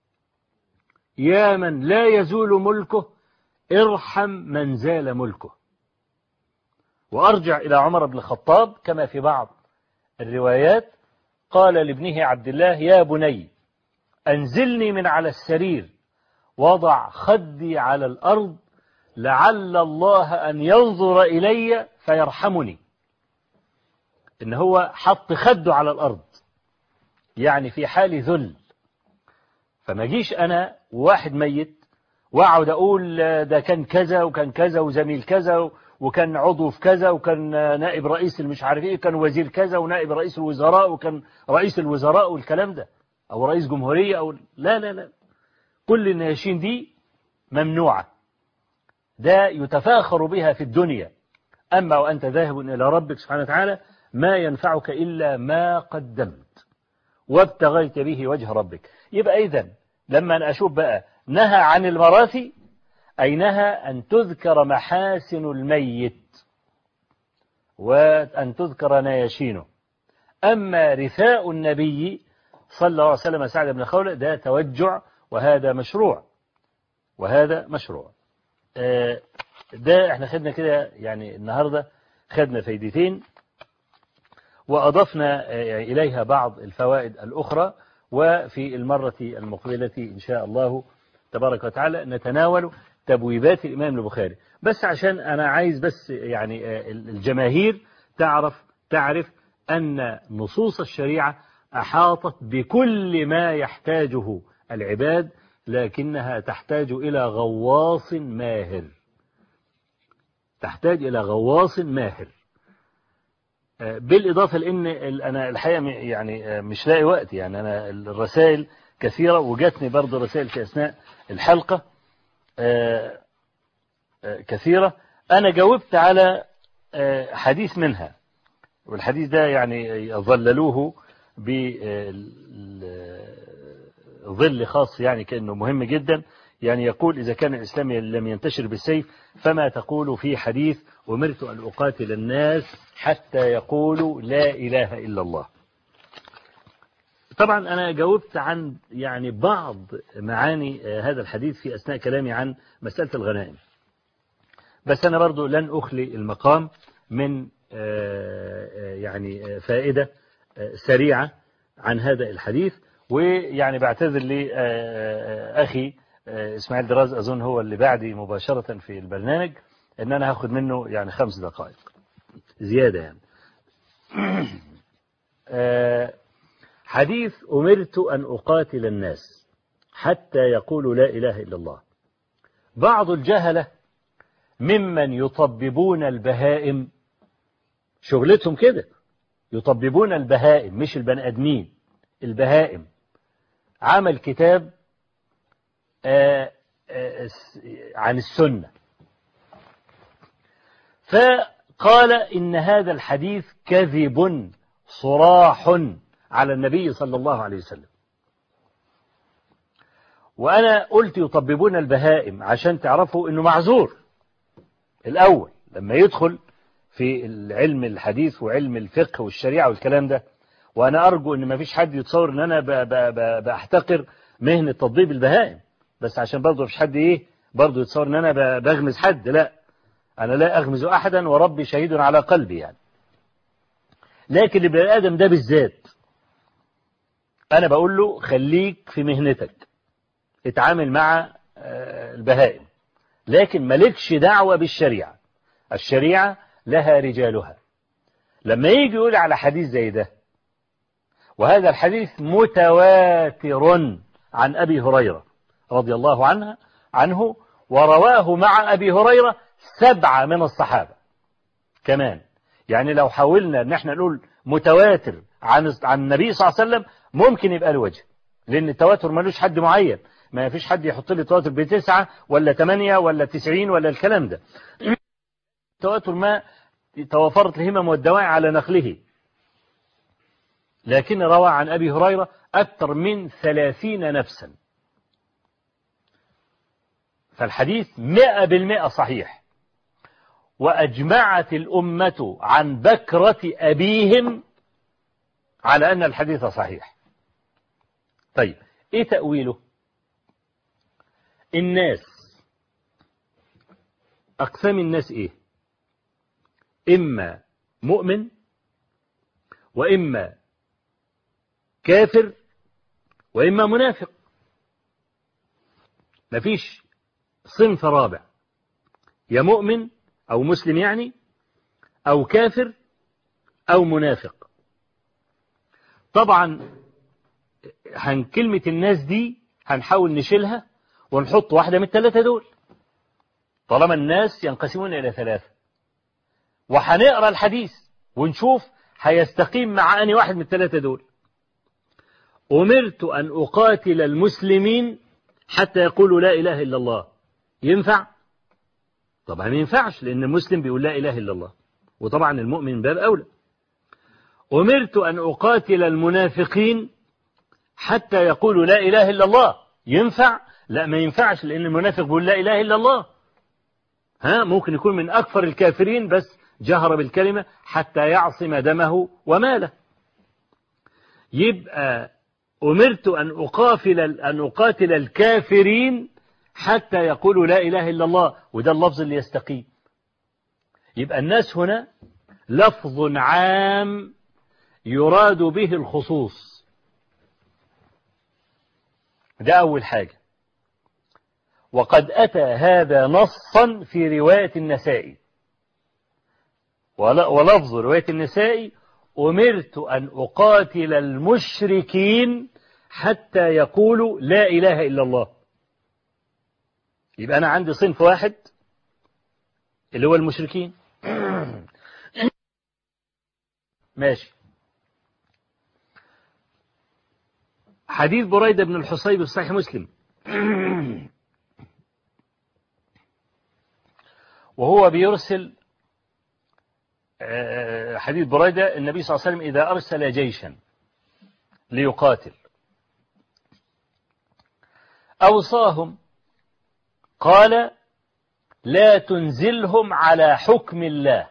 يا من لا يزول ملكه ارحم من زال ملكه. وأرجع إلى عمر بن الخطاب كما في بعض الروايات قال لابنه عبد الله يا بني أنزلني من على السرير وضع خدي على الأرض لعل الله أن ينظر إلي فيرحمني. إن هو حط خده على الأرض يعني في حال ذل. فما جيش أنا وواحد ميت وأقعد أقول ده كان كذا وكان كذا وزميل كذا وكان عضو في كذا وكان نائب رئيس المش عارف ايه، كان وزير كذا ونائب رئيس الوزراء وكان رئيس الوزراء والكلام ده، أو رئيس جمهورية أو لا لا لا. كل النياشين دي ممنوعة، ده يتفاخر بها في الدنيا. أما وأنت ذاهب إلى ربك سبحانه وتعالى ما ينفعك إلا ما قدمت وابتغيت به وجه ربك. يبقى إذن لما أنا أشوف بقى نهى عن المراثي أي نهى أن تذكر محاسن الميت وأن تذكر نياشينه. أما رثاء النبي صلى الله عليه وسلم سعد بن خولة ده توجع، وهذا مشروع وهذا مشروع. ده احنا خدنا كده يعني النهاردة خدنا فايدتين وأضفنا إليها بعض الفوائد الأخرى، وفي المرة المقبلة إن شاء الله تبارك وتعالى نتناول تبويبات الإمام البخاري. بس عشان أنا عايز بس يعني الجماهير تعرف أن نصوص الشريعة أحاطت بكل ما يحتاجه العباد، لكنها تحتاج إلى غواص ماهر، تحتاج إلى غواص ماهر. بالإضافة لأن أنا الحقيقة يعني مش لاقي وقت، يعني أنا الرسائل كثيرة وجاتني برضه رسائل في أثناء الحلقة كثيرة. أنا جاوبت على حديث منها، والحديث ده يعني ظللوه بظل خاص يعني كأنه مهم جدا. يعني يقول: إذا كان الإسلام لم ينتشر بالسيف فما تقول في حديث أمرت أن أقاتل الناس حتى يقولوا لا إله إلا الله. طبعا أنا جاوبت عن يعني بعض معاني هذا الحديث في أثناء كلامي عن مسألة الغنائم، بس أنا برضو لن أخلي المقام من يعني فائدة سريعة عن هذا الحديث. ويعني بعتذر لي أخي إسماعيل دراز، أظن هو اللي بعدي مباشرة في البرنامج، إن أنا هاخد منه يعني 5 دقائق زيادة يعني. حديث أمرت أن أقاتل الناس حتى يقولوا لا إله إلا الله. بعض الجهلة ممن يطببون البهائم، شغلتهم كده، يطببون البهائم مش البني آدمين، البهائم. عمل كتاب عن السنة، فقال إن هذا الحديث كذب صراح على النبي صلى الله عليه وسلم. وأنا قلت يطببون البهائم عشان تعرفوا إنه معذور الأول لما يدخل في علم الحديث وعلم الفقه والشريعة والكلام ده. وأنا أرجو إن ما فيش حد يتصور إن أنا بحتقر مهنة تطبيب البهائم، بس عشان برضه مفيش حد برضه يتصور إن أنا بغمز حد. لا، أنا لا أغمز أحدا وربي شهيد على قلبي يعني. لكن البني آدم ده بالذات أنا بقول له خليك في مهنتك، اتعامل مع البهائم، لكن مالكش دعوة بالشريعة. الشريعة لها رجالها. لما يجي يقول على حديث زي ده، وهذا الحديث متواتر عن أبي هريرة رضي الله عنه، ورواه مع أبي هريرة 7 من الصحابة كمان. يعني لو حاولنا ان احنا نقول متواتر عن النبي صلى الله عليه وسلم ممكن يبقى الوجه، لأن التواتر ملوش حد معين. ما فيش حد يحط لي تواتر ب9 ولا 8 ولا 90 ولا الكلام ده. التواتر ما توافرت الهمم والدواعي على نقله. لكن روى عن أبي هريرة أكثر من 30 نفسا، فالحديث 100% صحيح. وأجمعت الأمة عن بكرة أبيهم على أن الحديث صحيح. طيب إيه تأويله؟ الناس، أقسام الناس إيه؟ إما مؤمن، وإما كافر، وإما منافق. مفيش صنف رابع، يا مؤمن أو مسلم يعني، أو كافر أو منافق. طبعا كلمة الناس دي هنحاول نشيلها ونحط واحدة من ال3 دول، طالما الناس ينقسمون إلى 3. وهنقرأ الحديث ونشوف هيستقيم مع أني واحد من ال3 دول. أمرت أن أقاتل المسلمين حتى يقولوا لا إله إلا الله، ينفع؟ طبعا ما ينفعش، لأن المسلم بيقول لا إله إلا الله، وطبعا المؤمن باب أولى. أمرت أن أقاتل المنافقين حتى يقولوا لا إله إلا الله، ينفع؟ لا ما ينفعش، لأن المنافق بيقول لا إله إلا الله. ممكن يكون من أكثر الكافرين بس جهر بالكلمة حتى يعصم دمه وماله. يبقى أمرت أن أقاتل الكافرين حتى يقولوا لا إله إلا الله، وده اللفظ اللي يستقيم. يبقى الناس هنا لفظ عام يراد به الخصوص، ده أول حاجة. وقد أتى هذا نصا في رواية النسائي، ولفظ رواية النسائي: أمرت أن أقاتل المشركين حتى يقولوا لا إله إلا الله. يبقى أنا عندي صنف واحد اللي هو المشركين. ماشي. حديث بريدة بن الحصيب في صحيح مسلم: وهو بيرسل حديث بريدة النبي صلى الله عليه وسلم إذا أرسل جيشا ليقاتل أوصاهم قال لا تنزلهم على حكم الله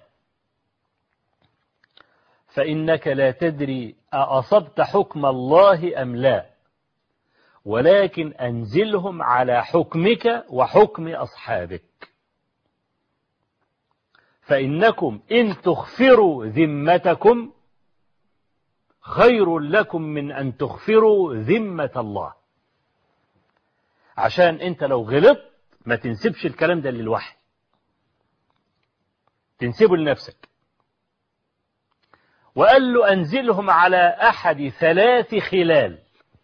فإنك لا تدري أصبت حكم الله أم لا، ولكن أنزلهم على حكمك وحكم أصحابك، فإنكم إن تخفروا ذمتكم خير لكم من أن تخفروا ذمة الله. عشان أنت لو غلطت ما تنسبش الكلام ده للوحي، تنسبه لنفسك. وقال له أنزلهم على أحد 3 خلال.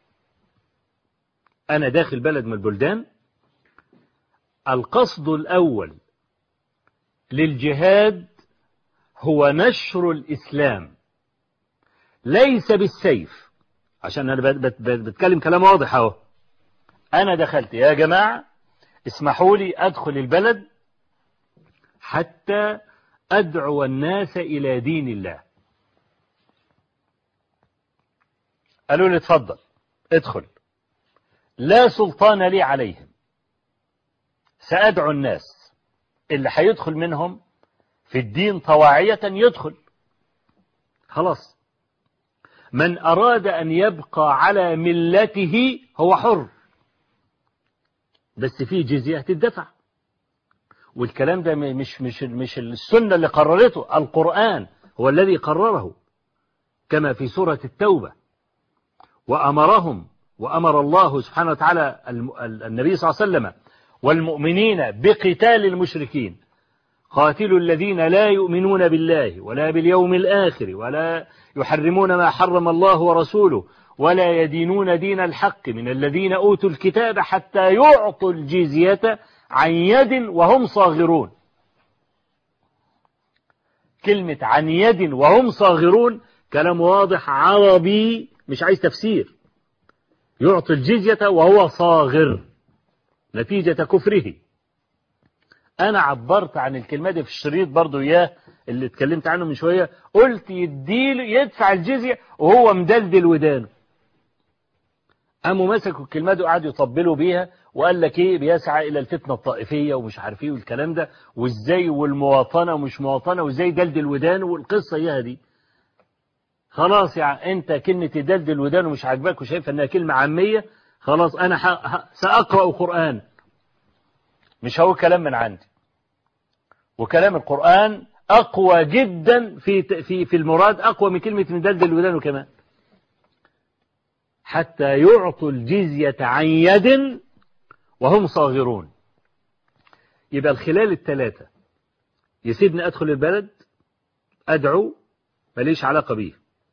أنا داخل بلد من البلدان، القصد الأول للجهاد هو نشر الإسلام ليس بالسيف، عشان أنا بتكلم كلام واضح اهو. أنا دخلت يا جماعة اسمحوا لي أدخل البلد حتى أدعو الناس إلى دين الله. قالوا لي اتفضل ادخل، لا سلطان لي عليهم، سأدعو الناس اللي هيدخل منهم في الدين طواعية يدخل، خلاص. من أراد أن يبقى على ملته هو حر، بس في جزية تدفع. والكلام ده مش السنة اللي قررته، القرآن هو الذي قرره، كما في سورة التوبة. وأمر الله سبحانه وتعالى النبي صلى الله عليه وسلم والمؤمنين بقتال المشركين. قاتلوا الذين لا يؤمنون بالله ولا باليوم الآخر ولا يحرمون ما حرم الله ورسوله ولا يدينون دين الحق من الذين أوتوا الكتاب حتى يعطوا الجزية عن يد وهم صاغرون. كلمة عن يد وهم صاغرون كلام واضح عربي مش عايز تفسير. يعطي الجزية وهو صاغر نتيجة كفره. أنا عبرت عن الكلمة دي في الشريط برضو إياه اللي اتكلمت عنه من شوية، قلت يدفع الجزية وهو مدلدل ودانه. قاموا مسكوا الكلمة دي وقعدوا يطبلوا بيها، وقال لك إيه بيسعى إلى الفتنة الطائفية ومش عارف إيه والكلام ده، وإزاي والمواطنة ومش مواطنة وإزاي دلدل ودانه والقصة إياها دي. خلاص يعني أنت كلمة دلدل ودانه مش عاجباك وشايف أنها كلمة عامية، خلاص أنا سأقرأ قرآن، مش هو كلام من عندي. وكلام القرآن أقوى جدا في المراد، أقوى من كلمة من دلدل ودانه كمان. حتى يعطوا الجزية عن يد وهم صاغرون. يبقى الخلال 3: يسيبني أدخل البلد أدعو ماليش علاقة بيه،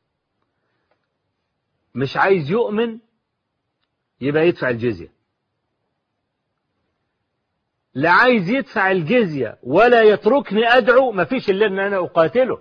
مش عايز يؤمن يبقى يدفع الجزية، لا عايز يدفع الجزية ولا يتركني أدعو مفيش إلا أن أنا أقاتله.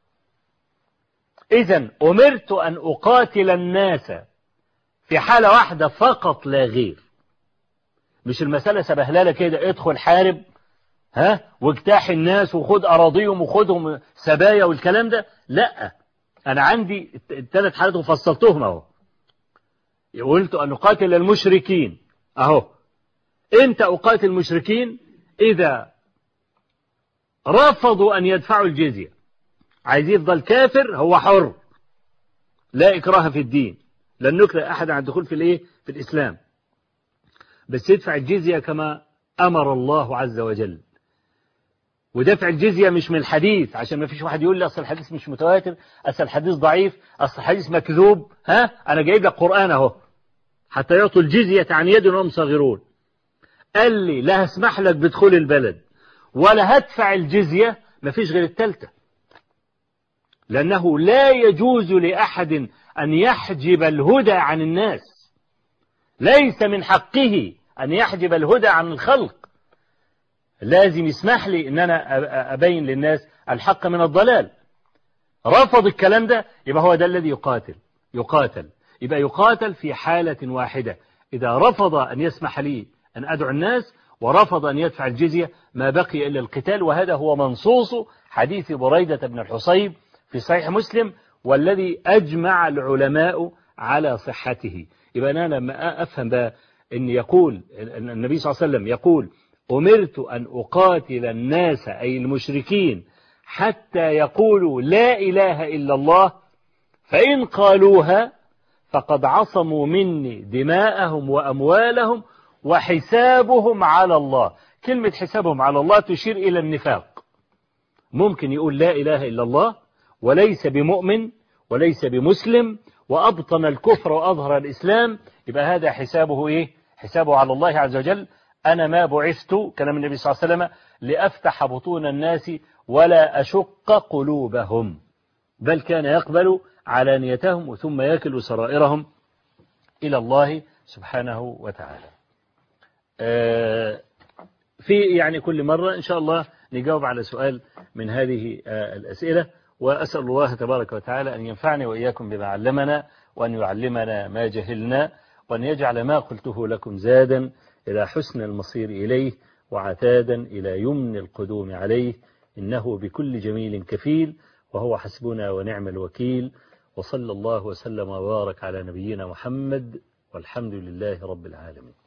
إذن أمرت أن أقاتل الناس في حالة واحدة فقط لا غير. مش المسألة سبهلالة كده ادخل حارب واجتاح الناس وخد أراضيهم وخدهم سبايا والكلام ده، لا. أنا عندي 3 حالات وفصلتهم أهو. قلت أن أقاتل المشركين أهو. إمتى أقاتل المشركين؟ إذا رفضوا أن يدفعوا الجزية. عايز يفضل كافر هو حر، لا إكراه في الدين، لن نكره أحد عن الدخول في الإسلام، بس يدفع الجزية كما أمر الله عز وجل. ودفع الجزية مش من الحديث، عشان ما فيش واحد يقول لي أصل الحديث مش متواتر، أصل الحديث ضعيف، أصل الحديث مكذوب. أنا جايب لك قرآن أهو. حتى يعطوا الجزية عن يد وهم صاغرون. قال لي لا هسمح لك بدخول البلد ولا هدفع الجزية، ما فيش غير الثالثة. لأنه لا يجوز لأحد أن يحجب الهدى عن الناس، ليس من حقه أن يحجب الهدى عن الخلق. لازم يسمح لي أن أنا أبين للناس الحق من الضلال. رفض الكلام ده يبقى هو ده الذي يقاتل. يبقى يقاتل في حالة واحدة: إذا رفض أن يسمح لي أن أدعو الناس، ورفض أن يدفع الجزية ما بقي إلا القتال، وهذا هو منصوص حديث بريدة بن الحصيب في صحيح مسلم، والذي أجمع العلماء على صحته. يبقى أنا لما أفهم بقى أن يقول النبي صلى الله عليه وسلم يقول أمرت أن أقاتل الناس أي المشركين حتى يقولوا لا إله إلا الله، فإن قالوها فقد عصموا مني دماءهم وأموالهم وحسابهم على الله. كلمة حسابهم على الله تشير إلى النفاق. ممكن يقول لا إله إلا الله وليس بمؤمن وليس بمسلم وأبطن الكفر وأظهر الإسلام، يبقى هذا حسابه إيه؟ حسابه على الله عز وجل. أنا ما بعثت، كلام النبي صلى الله عليه وسلم، لأفتح بطون الناس ولا أشق قلوبهم، بل كان يقبل علانيتهم ثم يكل سرائرهم إلى الله سبحانه وتعالى. في يعني كل مرة إن شاء الله نجاوب على سؤال من هذه الأسئلة، وأسأل الله تبارك وتعالى أن ينفعني وإياكم بما علمنا، وأن يعلمنا ما جهلنا، وأن يجعل ما قلته لكم زادا إلى حسن المصير إليه وعتادا إلى يمن القدوم عليه، إنه بكل جميل كفيل، وهو حسبنا ونعم الوكيل. وصلى الله وسلم وبارك على نبينا محمد، والحمد لله رب العالمين.